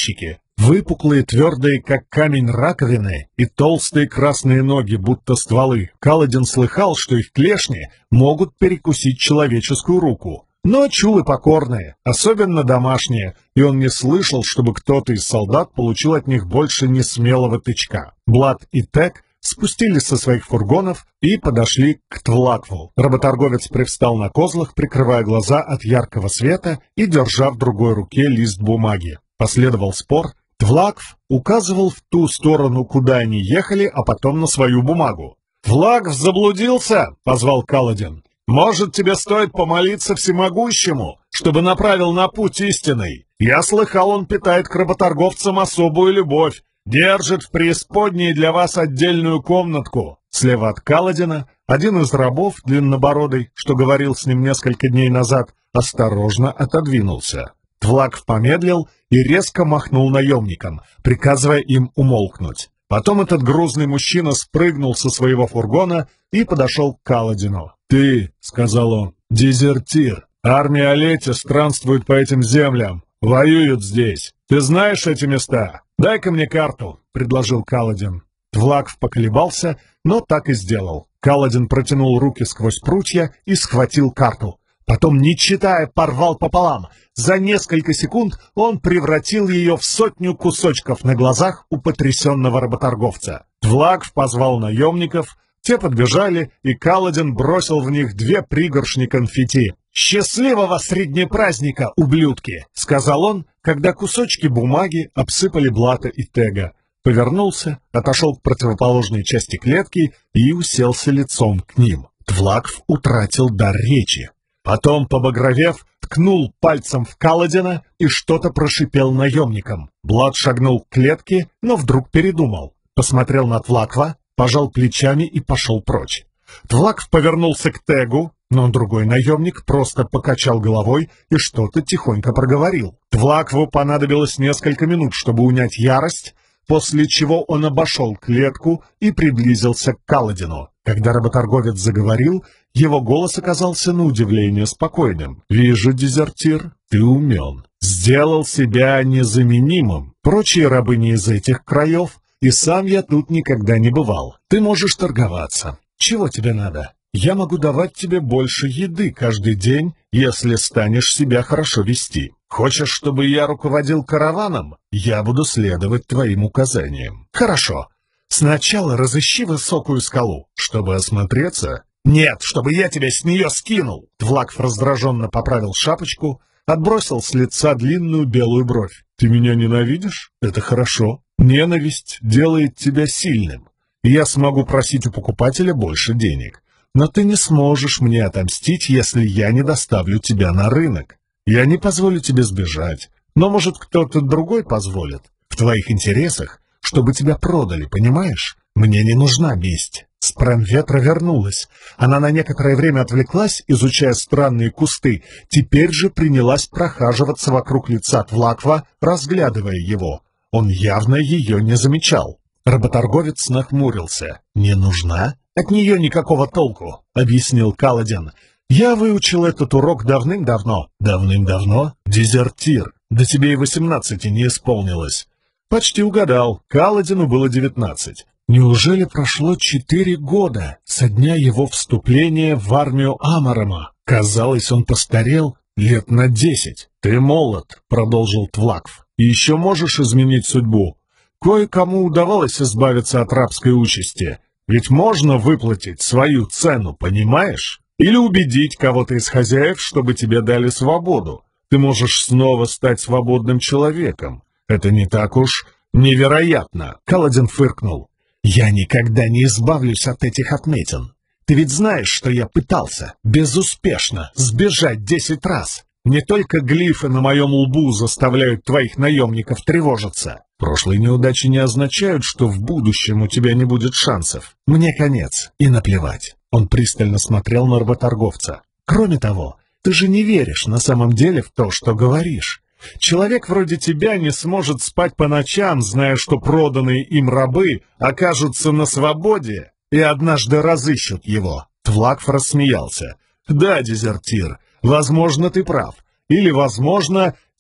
Выпуклые, твердые, как камень, раковины и толстые красные ноги, будто стволы. Каладин слыхал, что их клешни могут перекусить человеческую руку. Но чулы покорные, особенно домашние, и он не слышал, чтобы кто-то из солдат получил от них больше несмелого тычка. Блад и Тег спустились со своих фургонов и подошли к Твлакву. Работорговец привстал на козлах, прикрывая глаза от яркого света и держа в другой руке лист бумаги. Последовал спор. Твлакв указывал в ту сторону, куда они ехали, а потом на свою бумагу. «Твлакв заблудился!» — позвал Каладин. «Может, тебе стоит помолиться всемогущему, чтобы направил на путь истинный? Я слыхал, он питает к работорговцам особую любовь, держит в преисподней для вас отдельную комнатку». Слева от Каладина один из рабов, длиннобородый, что говорил с ним несколько дней назад, осторожно отодвинулся. Твлакв помедлил и резко махнул наемникам, приказывая им умолкнуть. Потом этот грузный мужчина спрыгнул со своего фургона и подошел к Каладину. «Ты, — сказал он, — дезертир. Армия Алети странствует по этим землям, воюют здесь. Ты знаешь эти места? Дай-ка мне карту, — предложил Каладин. Твлакв поколебался, но так и сделал. Каладин протянул руки сквозь прутья и схватил карту. Потом, не читая, порвал пополам. За несколько секунд он превратил ее в сотню кусочков на глазах у потрясенного работорговца. Твлакв позвал наемников, те подбежали, и Каладин бросил в них две пригоршни конфетти. «Счастливого среднепраздника, ублюдки!» — сказал он, когда кусочки бумаги обсыпали Блата и Тега. Повернулся, отошел к противоположной части клетки и уселся лицом к ним. Твлакв утратил дар речи. Потом, побагровев, ткнул пальцем в Каладина и что-то прошипел наемникам. Блад шагнул к клетке, но вдруг передумал. Посмотрел на Твлаква, пожал плечами и пошел прочь. Твлакв повернулся к Тегу, но другой наемник просто покачал головой и что-то тихонько проговорил. Твлакву понадобилось несколько минут, чтобы унять ярость, после чего он обошел клетку и приблизился к Каладину. Когда работорговец заговорил, его голос оказался на удивление спокойным. «Вижу, дезертир, ты умен. Сделал себя незаменимым. Прочие рабы не из этих краев, и сам я тут никогда не бывал. Ты можешь торговаться. Чего тебе надо? Я могу давать тебе больше еды каждый день, если станешь себя хорошо вести. Хочешь, чтобы я руководил караваном? Я буду следовать твоим указаниям. Хорошо. Сначала разыщи высокую скалу, чтобы осмотреться. Нет, чтобы я тебя с нее скинул. Твлакв раздраженно поправил шапочку, отбросил с лица длинную белую бровь. Ты меня ненавидишь? Это хорошо. Ненависть делает тебя сильным. Я смогу просить у покупателя больше денег. Но ты не сможешь мне отомстить, если я не доставлю тебя на рынок. Я не позволю тебе сбежать, но, может, кто-то другой позволит. В твоих интересах, чтобы тебя продали, понимаешь? Мне не нужна месть. Спранветра вернулась. Она на некоторое время отвлеклась, изучая странные кусты, теперь же принялась прохаживаться вокруг лица Твлаква, разглядывая его. Он явно ее не замечал. Работорговец нахмурился. «Не нужна? От нее никакого толку», — объяснил Каладин. «Я выучил этот урок давным-давно». «Давным-давно? Дезертир. Да тебе и восемнадцати не исполнилось». «Почти угадал. Каладину было девятнадцать». Неужели прошло четыре года со дня его вступления в армию Амарама? Казалось, он постарел лет на десять. «Ты молод», — продолжил Твлакв, — «и еще можешь изменить судьбу. Кое-кому удавалось избавиться от рабской участи, ведь можно выплатить свою цену, понимаешь? Или убедить кого-то из хозяев, чтобы тебе дали свободу. Ты можешь снова стать свободным человеком. Это не так уж невероятно». Каладин фыркнул. «Я никогда не избавлюсь от этих отметин. Ты ведь знаешь, что я пытался безуспешно сбежать десять раз. Не только глифы на моем лбу заставляют твоих наемников тревожиться. Прошлые неудачи не означают, что в будущем у тебя не будет шансов. Мне конец, и наплевать». Он пристально смотрел на работорговца. «Кроме того, ты же не веришь на самом деле в то, что говоришь. Человек вроде тебя не сможет спать по ночам, зная, что проданные им рабы окажутся на свободе и однажды разыщут его». Твлакв рассмеялся. «Да, дезертир, возможно, ты прав. Или, возможно,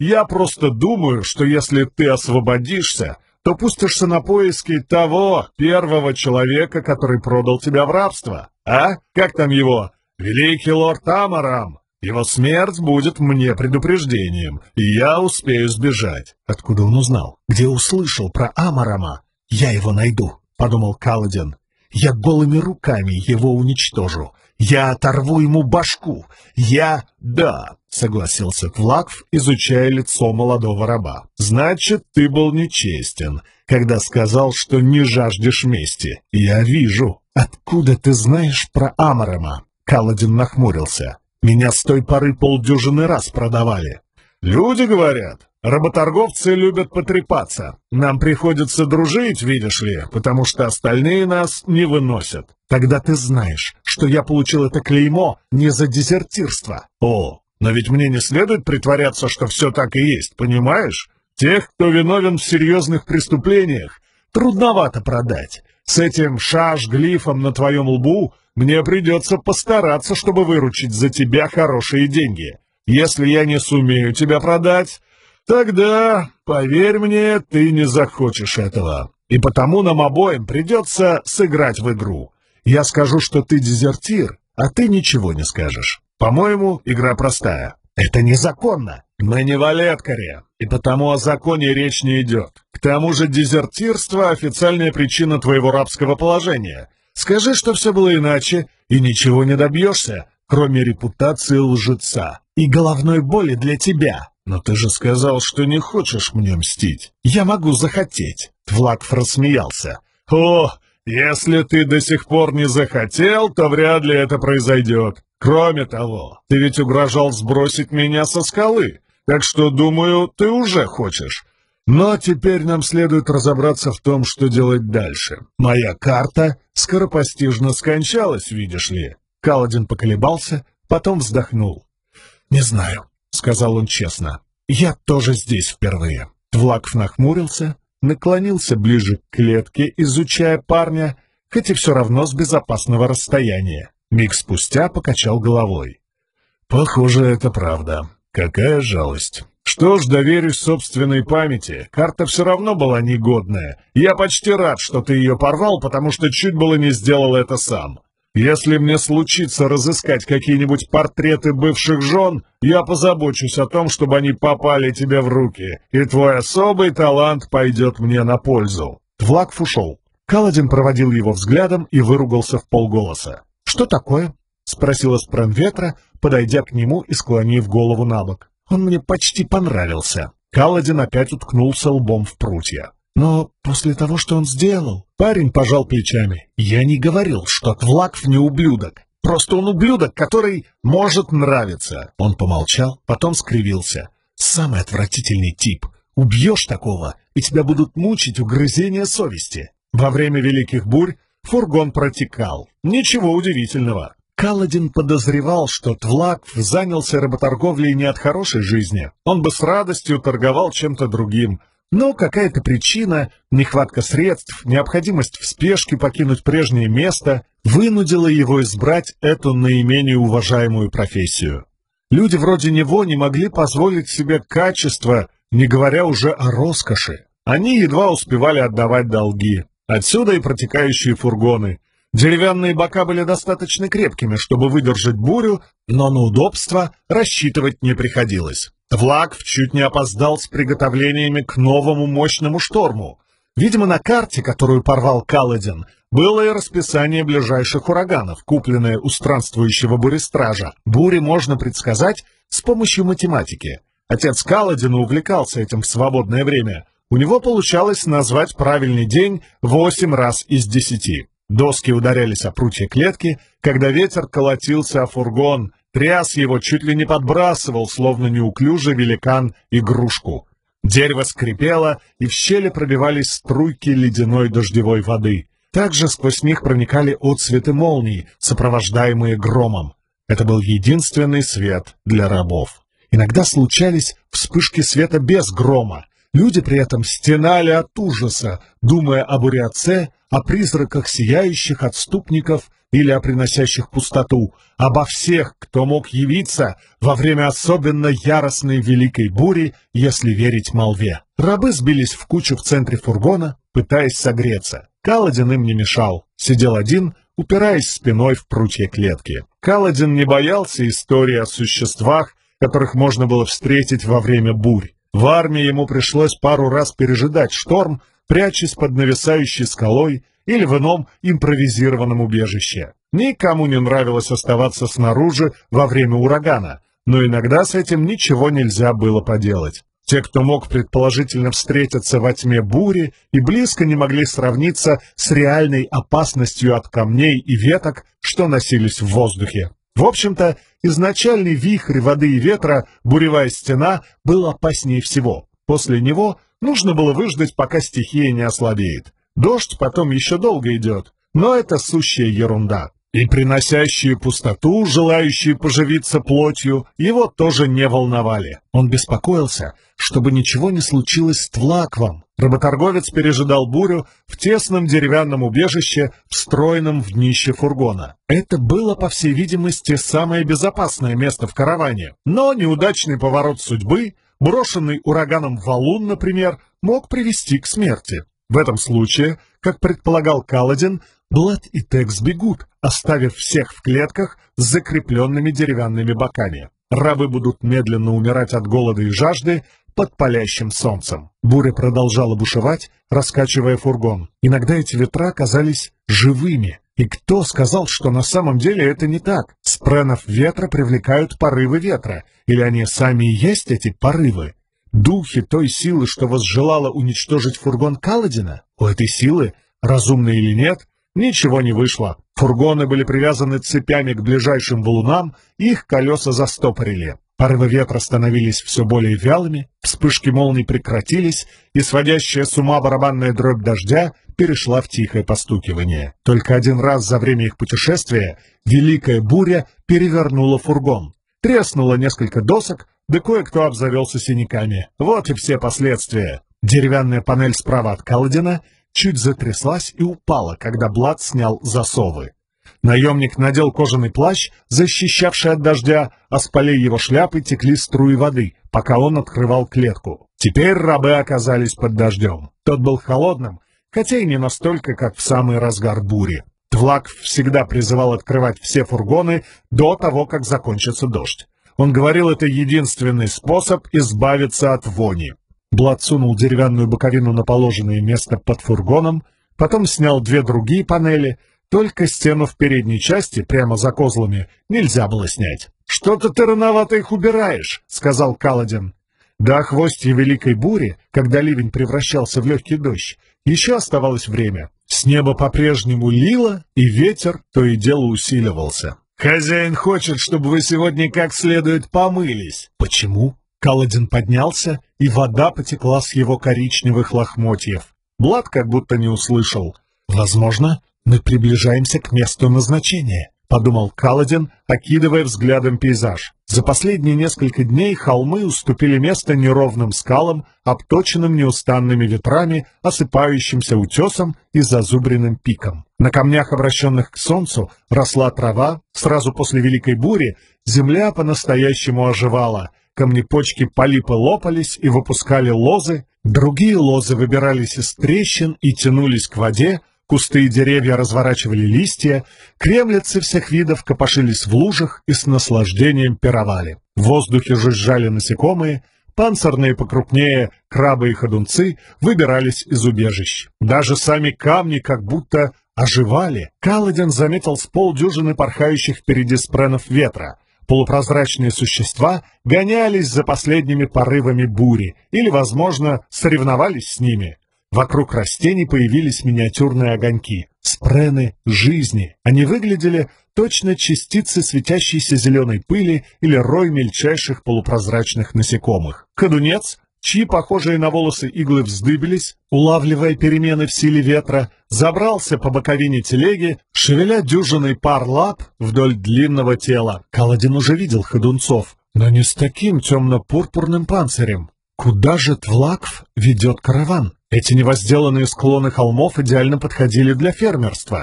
Я просто думаю, что если ты освободишься, то пустишься на поиски того первого человека, который продал тебя в рабство. А? Как там его? Великий лорд Амарам. Его смерть будет мне предупреждением, и я успею сбежать». Откуда он узнал? Где услышал про Амарама? Я его найду, подумал Каладин. Я голыми руками его уничтожу. Я оторву ему башку. Я... Да, согласился Твлакв, изучая лицо молодого раба. Значит, ты был нечестен, когда сказал, что не жаждешь мести. Я вижу. Откуда ты знаешь про Амарама? Каладин нахмурился. Меня с той поры полдюжины раз продавали. Люди говорят, работорговцы любят потрепаться. Нам приходится дружить, видишь ли, потому что остальные нас не выносят. Тогда ты знаешь, что я получил это клеймо не за дезертирство. О, но ведь мне не следует притворяться, что все так и есть, понимаешь? Тех, кто виновен в серьезных преступлениях, трудновато продать. С этим шаш-глифом на твоем лбу мне придется постараться, чтобы выручить за тебя хорошие деньги. Если я не сумею тебя продать, тогда, поверь мне, ты не захочешь этого. И потому нам обоим придется сыграть в игру. Я скажу, что ты дезертир, а ты ничего не скажешь. По-моему, игра простая. Это незаконно. Мы не в Олеткаре, и потому о законе речь не идет. К тому же дезертирство — официальная причина твоего рабского положения. Скажи, что все было иначе, и ничего не добьешься, кроме репутации лжеца и головной боли для тебя. Но ты же сказал, что не хочешь мне мстить. Я могу захотеть. Твлакв рассмеялся. О, если ты до сих пор не захотел, то вряд ли это произойдет. Кроме того, ты ведь угрожал сбросить меня со скалы, так что, думаю, ты уже хочешь. Но теперь нам следует разобраться в том, что делать дальше. Моя карта скоропостижно скончалась, видишь ли. Каладин поколебался, потом вздохнул. «Не знаю», — сказал он честно. «Я тоже здесь впервые». Твлакв нахмурился, наклонился ближе к клетке, изучая парня, хоть и все равно с безопасного расстояния. Миг спустя покачал головой. «Похоже, это правда. Какая жалость. Что ж, доверюсь собственной памяти. Карта все равно была негодная. Я почти рад, что ты ее порвал, потому что чуть было не сделал это сам. Если мне случится разыскать какие-нибудь портреты бывших жен, я позабочусь о том, чтобы они попали тебе в руки, и твой особый талант пойдет мне на пользу». Твлакв ушел. Каладин проводил его взглядом и выругался вполголоса. «Что такое?» — спросила Спранветра, подойдя к нему и склонив голову на бок. «Он мне почти понравился». Каладин опять уткнулся лбом в прутья. «Но после того, что он сделал...» Парень пожал плечами. «Я не говорил, что Твлакв не ублюдок. Просто он ублюдок, который может нравиться». Он помолчал, потом скривился. «Самый отвратительный тип. Убьешь такого, и тебя будут мучить угрызения совести». Во время Великих Бурь фургон протекал. Ничего удивительного. Каладин подозревал, что Твлакв занялся работорговлей не от хорошей жизни. Он бы с радостью торговал чем-то другим. Но какая-то причина, нехватка средств, необходимость в спешке покинуть прежнее место, вынудила его избрать эту наименее уважаемую профессию. Люди вроде него не могли позволить себе качество, не говоря уже о роскоши. Они едва успевали отдавать долги. Отсюда и протекающие фургоны. Деревянные бока были достаточно крепкими, чтобы выдержать бурю, но на удобство рассчитывать не приходилось. Твлакв чуть не опоздал с приготовлениями к новому мощному шторму. Видимо, на карте, которую порвал Каладин, было и расписание ближайших ураганов, купленное у странствующего бурестража. Бури можно предсказать с помощью математики. Отец Каладина увлекался этим в свободное время. У него получалось назвать правильный день восемь раз из десяти. Доски ударялись о прутья клетки, когда ветер колотился о фургон, тряс его, чуть ли не подбрасывал, словно неуклюжий великан, игрушку. Дерево скрипело, и в щели пробивались струйки ледяной дождевой воды. Также сквозь них проникали отсветы молний, сопровождаемые громом. Это был единственный свет для рабов. Иногда случались вспышки света без грома. Люди при этом стенали от ужаса, думая об Уриаце, о призраках сияющих отступников или о приносящих пустоту, обо всех, кто мог явиться во время особенно яростной великой бури, если верить молве. Рабы сбились в кучу в центре фургона, пытаясь согреться. Каладин им не мешал, сидел один, упираясь спиной в прутья клетки. Каладин не боялся истории о существах, которых можно было встретить во время бурь. В армии ему пришлось пару раз пережидать шторм, прячась под нависающей скалой или в ином импровизированном убежище. Никому не нравилось оставаться снаружи во время урагана, но иногда с этим ничего нельзя было поделать. Те, кто мог предположительно встретиться во тьме бури, и близко не могли сравниться с реальной опасностью от камней и веток, что носились в воздухе. В общем-то, изначальный вихрь воды и ветра, буревая стена, был опаснее всего. После него нужно было выждать, пока стихия не ослабеет. Дождь потом еще долго идет, но это сущая ерунда. И приносящие пустоту, желающие поживиться плотью, его тоже не волновали. Он беспокоился, чтобы ничего не случилось с Твлаквом. Работорговец пережидал бурю в тесном деревянном убежище, встроенном в днище фургона. Это было, по всей видимости, самое безопасное место в караване. Но неудачный поворот судьбы, брошенный ураганом валун, например, мог привести к смерти. В этом случае, как предполагал Каладин, Блад и Текс бегут, оставив всех в клетках с закрепленными деревянными боками. Рабы будут медленно умирать от голода и жажды под палящим солнцем. Буря продолжала бушевать, раскачивая фургон. Иногда эти ветра казались живыми. И кто сказал, что на самом деле это не так? Спренов ветра привлекают порывы ветра, или они сами и есть эти порывы? Духи той силы, что возжелала уничтожить фургон Каладина? У этой силы, разумной или нет, ничего не вышло. Фургоны были привязаны цепями к ближайшим валунам, и их колеса застопорили. Порывы ветра становились все более вялыми, вспышки молний прекратились, и сводящая с ума барабанная дробь дождя перешла в тихое постукивание. Только один раз за время их путешествия великая буря перевернула фургон. Треснуло несколько досок, да кое-кто обзавелся синяками. Вот и все последствия. Деревянная панель справа от Каладина чуть затряслась и упала, когда Блад снял засовы. Наемник надел кожаный плащ, защищавший от дождя, а с полей его шляпы текли струи воды, пока он открывал клетку. Теперь рабы оказались под дождем. Тот был холодным, хотя и не настолько, как в самый разгар бури. Твлак всегда призывал открывать все фургоны до того, как закончится дождь. Он говорил, это единственный способ избавиться от вони. Блад сунул деревянную боковину на положенное место под фургоном, потом снял две другие панели, только стену в передней части, прямо за козлами, нельзя было снять. «Что-то ты рановато их убираешь», — сказал Каладин. До хвостья великой бури, когда ливень превращался в легкий дождь, еще оставалось время. С неба по-прежнему лило, и ветер то и дело усиливался. «Хозяин хочет, чтобы вы сегодня как следует помылись». «Почему?» Каладин поднялся, и вода потекла с его коричневых лохмотьев. Блад как будто не услышал. «Возможно, мы приближаемся к месту назначения», — подумал Каладин, окидывая взглядом пейзаж. За последние несколько дней холмы уступили место неровным скалам, обточенным неустанными ветрами, осыпающимся утесом и зазубренным пиком. На камнях, обращенных к солнцу, росла трава. Сразу после великой бури земля по-настоящему оживала. Камнепочки полипы лопались и выпускали лозы, другие лозы выбирались из трещин и тянулись к воде, кусты и деревья разворачивали листья, кремлицы всех видов копошились в лужах и с наслаждением пировали. В воздухе жужжали насекомые, панцирные покрупнее крабы и ходунцы выбирались из убежищ. Даже сами камни как будто оживали. Каладин заметил с полдюжины порхающих впереди спренов ветра. Полупрозрачные существа гонялись за последними порывами бури или, возможно, соревновались с ними. Вокруг растений появились миниатюрные огоньки. Спрены жизни. Они выглядели точно частицы светящейся зеленой пыли или рой мельчайших полупрозрачных насекомых. Ходунец, чьи похожие на волосы иглы вздыбились, улавливая перемены в силе ветра, забрался по боковине телеги, шевеля дюжиной пар лап вдоль длинного тела. Каладин уже видел ходунцов, но не с таким темно-пурпурным панцирем. Куда же Твлакв ведет караван? Эти невозделанные склоны холмов идеально подходили для фермерства.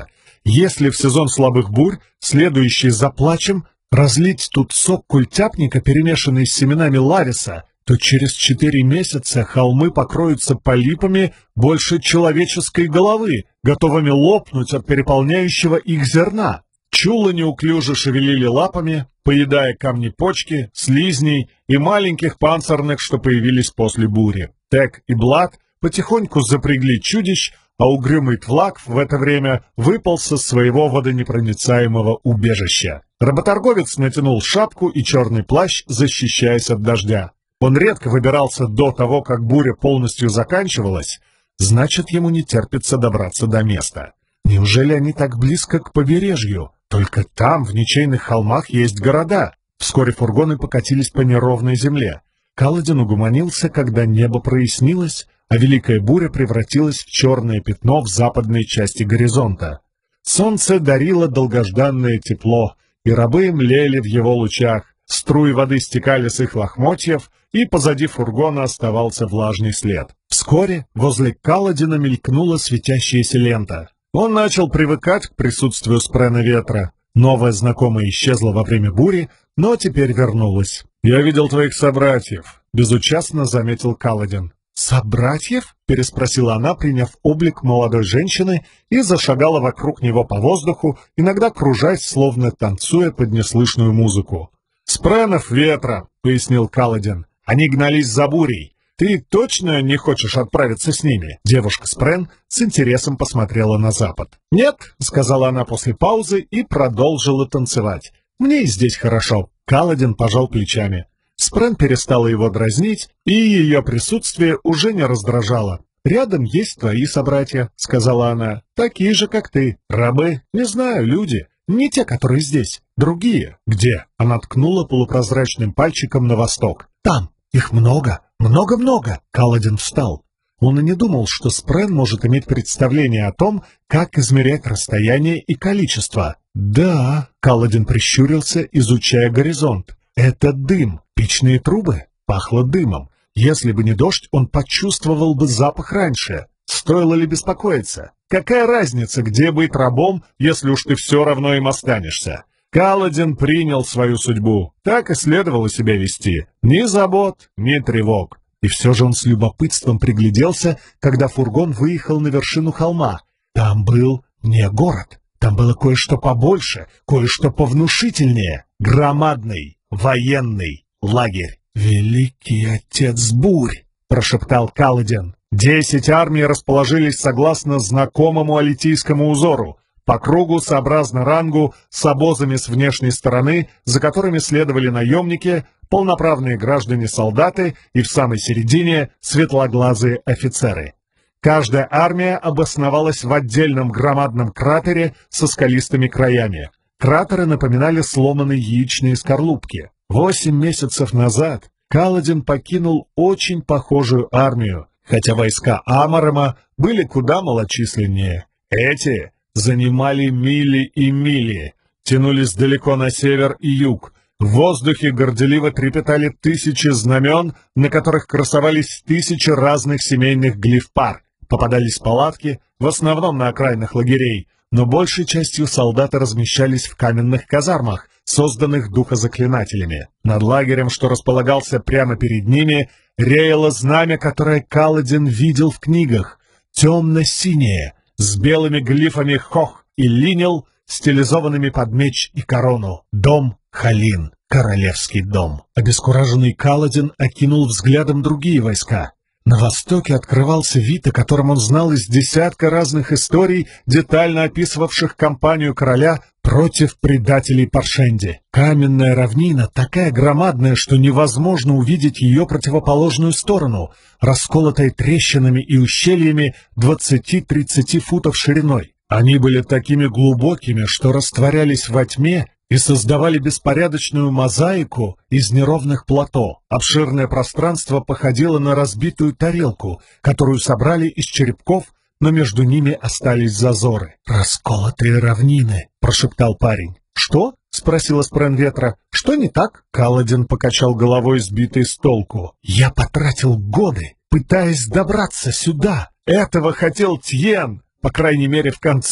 Если в сезон слабых бурь, следующий за плачем, разлить тут сок культяпника, перемешанный с семенами лависа, то через четыре месяца холмы покроются полипами больше человеческой головы, готовыми лопнуть от переполняющего их зерна. Чулы неуклюже шевелили лапами, поедая камни почки, слизней и маленьких панцирных, что появились после бури. Тек и Блад потихоньку запрягли чудищ, а угрюмый Твлак в это время выполз со своего водонепроницаемого убежища. Работорговец натянул шапку и черный плащ, защищаясь от дождя. Он редко выбирался до того, как буря полностью заканчивалась, значит, ему не терпится добраться до места. Неужели они так близко к побережью? Только там, в ничейных холмах, есть города. Вскоре фургоны покатились по неровной земле. Каладин угомонился, когда небо прояснилось, а великая буря превратилась в черное пятно в западной части горизонта. Солнце дарило долгожданное тепло, и рабы млели в его лучах. Струи воды стекали с их лохмотьев, и позади фургона оставался влажный след. Вскоре возле Каладина мелькнула светящаяся лента. Он начал привыкать к присутствию спрена ветра. Новая знакомая исчезла во время бури, но теперь вернулась. «Я видел твоих собратьев», — безучастно заметил Каладин. «Собратьев?» — переспросила она, приняв облик молодой женщины, и зашагала вокруг него по воздуху, иногда кружась, словно танцуя под неслышную музыку. «Спренов ветра», — пояснил Каладин. «Они гнались за бурей. Ты точно не хочешь отправиться с ними?» Девушка Спрен с интересом посмотрела на запад. «Нет», — сказала она после паузы и продолжила танцевать. «Мне и здесь хорошо». Каладин пожал плечами. Спрен перестала его дразнить, и ее присутствие уже не раздражало. «Рядом есть твои собратья», — сказала она. «Такие же, как ты. Рабы? Не знаю, люди. Не те, которые здесь. Другие». «Где?» — она ткнула полупрозрачным пальчиком на восток. «Там. Их много. Много-много». Каладин встал. Он и не думал, что Спрен может иметь представление о том, как измерять расстояние и количество. «Да», — Каладин прищурился, изучая горизонт. «Это дым. Печные трубы?» Пахло дымом. Если бы не дождь, он почувствовал бы запах раньше. Стоило ли беспокоиться? Какая разница, где быть рабом, если уж ты все равно им останешься? Каладин принял свою судьбу. Так и следовало себя вести. Ни забот, ни тревог. И все же он с любопытством пригляделся, когда фургон выехал на вершину холма. Там был не город. Там было кое-что побольше, кое-что повнушительнее. Громадный военный лагерь. «Великий отец бурь!» — прошептал Каладин. Десять армий расположились согласно знакомому алитийскому узору, по кругу сообразно рангу, с обозами с внешней стороны, за которыми следовали наемники, полноправные граждане-солдаты и в самой середине светлоглазые офицеры. Каждая армия обосновалась в отдельном громадном кратере со скалистыми краями. Кратеры напоминали сломанные яичные скорлупки. Восемь месяцев назад Каладин покинул очень похожую армию, хотя войска Амарема были куда малочисленнее. Эти занимали мили и мили, тянулись далеко на север и юг. В воздухе горделиво трепетали тысячи знамен, на которых красовались тысячи разных семейных глифпар. Попадались палатки, в основном на окраинах лагерей, но большей частью солдаты размещались в каменных казармах, созданных духозаклинателями. Над лагерем, что располагался прямо перед ними, реяло знамя, которое Каладин видел в книгах. Темно-синее, с белыми глифами Хох и Линил, стилизованными под меч и корону. Дом Халин, королевский дом. Обескураженный Каладин окинул взглядом другие войска. На востоке открывался вид, о котором он знал из десятка разных историй, детально описывавших кампанию короля против предателей Паршенди. Каменная равнина, такая громадная, что невозможно увидеть ее противоположную сторону, расколотая трещинами и ущельями двадцати-тридцати футов шириной. Они были такими глубокими, что растворялись во тьме и создавали беспорядочную мозаику из неровных плато. Обширное пространство походило на разбитую тарелку, которую собрали из черепков, но между ними остались зазоры. «Расколотые равнины», — прошептал парень. «Что?» — спросила Спрен ветра. «Что не так?» Каладин покачал головой, сбитый с толку. «Я потратил годы, пытаясь добраться сюда. Этого хотел Тьен, по крайней мере в конце.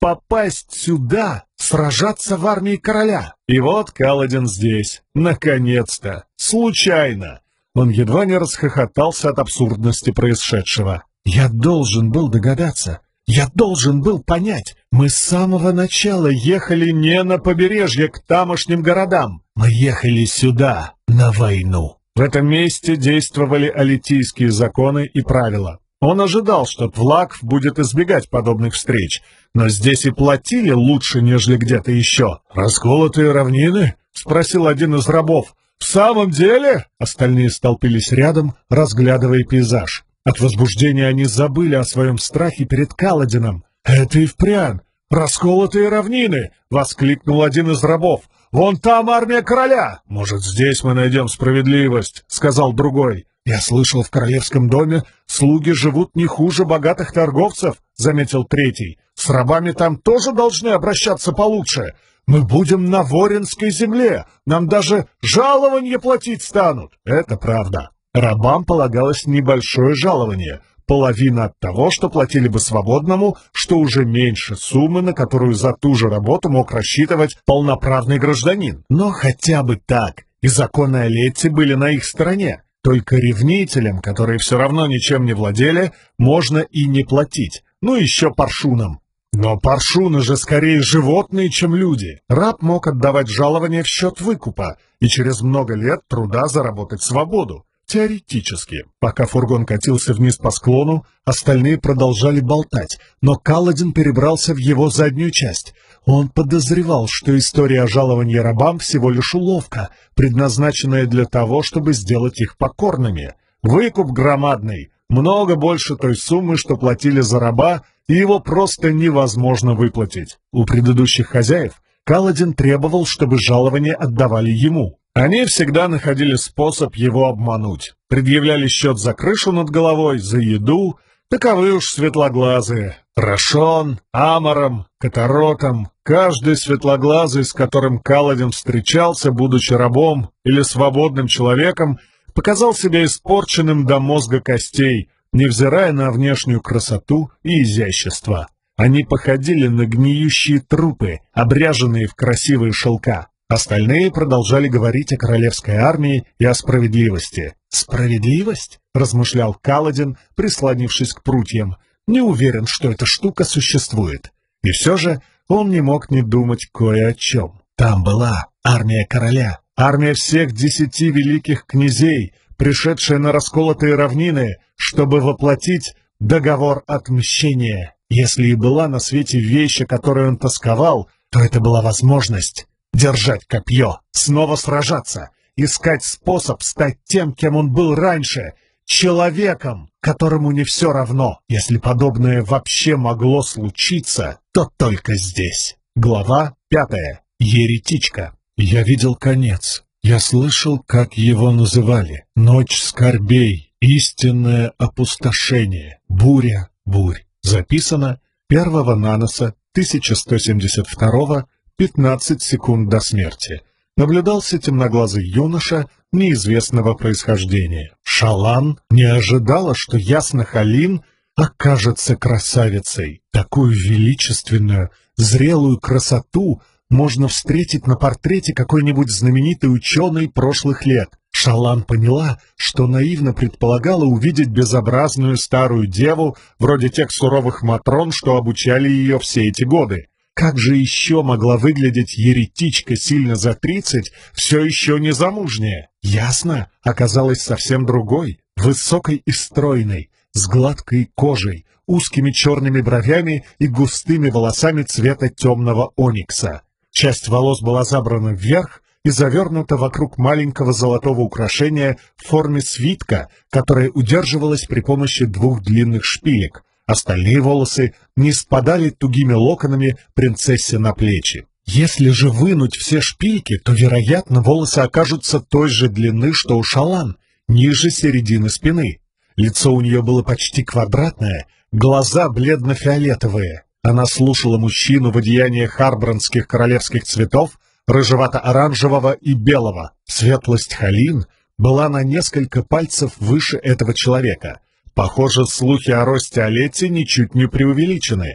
попасть сюда, сражаться в армии короля. И вот Каладин здесь. Наконец-то. Случайно. Он едва не расхохотался от абсурдности происшедшего. Я должен был догадаться. Я должен был понять. Мы с самого начала ехали не на побережье к тамошним городам. Мы ехали сюда, на войну. В этом месте действовали алитийские законы и правила. Он ожидал, что Твлакв будет избегать подобных встреч, но здесь и платили лучше, нежели где-то еще. «Расколотые равнины?» — спросил один из рабов. «В самом деле?» — остальные столпились рядом, разглядывая пейзаж. От возбуждения они забыли о своем страхе перед Каладином. «Это и впрямь! Расколотые равнины!» — воскликнул один из рабов. «Вон там армия короля!» «Может, здесь мы найдем справедливость?» — сказал другой. «Я слышал, в королевском доме слуги живут не хуже богатых торговцев», — заметил третий. «С рабами там тоже должны обращаться получше. Мы будем на Воринской земле, нам даже жалование платить станут». Это правда. Рабам полагалось небольшое жалование, половина от того, что платили бы свободному, что уже меньше суммы, на которую за ту же работу мог рассчитывать полноправный гражданин. Но хотя бы так, и законы Алетти были на их стороне. Только ревнителям, которые все равно ничем не владели, можно и не платить, ну еще паршунам. Но паршуны же скорее животные, чем люди. Раб мог отдавать жалование в счет выкупа и через много лет труда заработать свободу. Теоретически. Пока фургон катился вниз по склону, остальные продолжали болтать, но Каладин перебрался в его заднюю часть. Он подозревал, что история о жаловании рабам всего лишь уловка, предназначенная для того, чтобы сделать их покорными. Выкуп громадный, много больше той суммы, что платили за раба, и его просто невозможно выплатить. У предыдущих хозяев Каладин требовал, чтобы жалование отдавали ему. Они всегда находили способ его обмануть. Предъявляли счет за крышу над головой, за еду. Таковы уж светлоглазые. Рашон, Амаром, Катаротом. Каждый светлоглазый, с которым Каладин встречался, будучи рабом или свободным человеком, показал себя испорченным до мозга костей, невзирая на внешнюю красоту и изящество. Они походили на гниющие трупы, обряженные в красивые шелка. Остальные продолжали говорить о королевской армии и о справедливости. «Справедливость?» — размышлял Каладин, прислонившись к прутьям. «Не уверен, что эта штука существует». И все же он не мог не думать кое о чем. Там была армия короля, армия всех десяти великих князей, пришедшая на расколотые равнины, чтобы воплотить договор отмщения. Если и была на свете вещь, о которой он тосковал, то это была возможность держать копье, снова сражаться, искать способ стать тем, кем он был раньше, человеком, которому не все равно. Если подобное вообще могло случиться, то только здесь. Глава пятая. Еретичка. Я видел конец. Я слышал, как его называли. Ночь скорбей, истинное опустошение, буря бурь. Записано первого Наноса тысяча сто семьдесят второго, пятнадцать секунд до смерти. Наблюдался темноглазый юноша неизвестного происхождения. Шалан не ожидала, что Ясна-Халин окажется красавицей. Такую величественную, зрелую красоту можно встретить на портрете какой-нибудь знаменитой ученой прошлых лет. Шалан поняла, что наивно предполагала увидеть безобразную старую деву, вроде тех суровых матрон, что обучали ее все эти годы. Как же еще могла выглядеть еретичка сильно за тридцать, все еще не замужняя? Ясно, оказалась совсем другой, высокой и стройной, с гладкой кожей, узкими черными бровями и густыми волосами цвета темного оникса. Часть волос была забрана вверх и завернута вокруг маленького золотого украшения в форме свитка, которое удерживалось при помощи двух длинных шпилек. Остальные волосы не спадали тугими локонами принцессе на плечи. Если же вынуть все шпильки, то, вероятно, волосы окажутся той же длины, что у Шалан, ниже середины спины. Лицо у нее было почти квадратное, глаза бледно-фиолетовые. Она слушала мужчину в одеянии харбранских королевских цветов, рыжевато-оранжевого и белого. Светлость Халин была на несколько пальцев выше этого человека. Похоже, слухи о росте Алетти ничуть не преувеличены.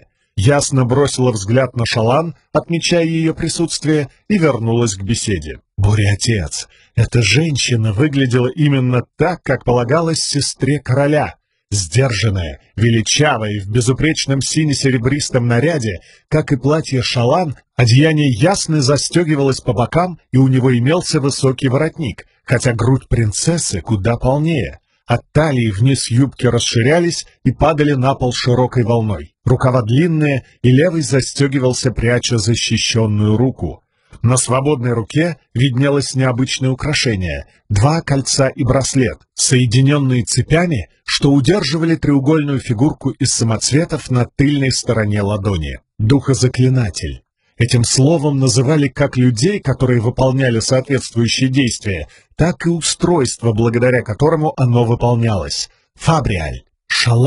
Ясно бросила взгляд на Шалан, отмечая ее присутствие, и вернулась к беседе. «Буря-отец, эта женщина выглядела именно так, как полагалось сестре короля. Сдержанная, величавая и в безупречном сине-серебристом наряде, как и платье Шалан, одеяние ясно застегивалось по бокам, и у него имелся высокий воротник, хотя грудь принцессы куда полнее. От талии вниз юбки расширялись и падали на пол широкой волной. Рукава длинные, и левый застегивался, пряча защищенную руку. На свободной руке виднелось необычное украшение — два кольца и браслет, соединенные цепями, что удерживали треугольную фигурку из самоцветов на тыльной стороне ладони. Духозаклинатель. Этим словом называли как людей, которые выполняли соответствующие действия, так и устройство, благодаря которому оно выполнялось. Фабриаль. Шалан.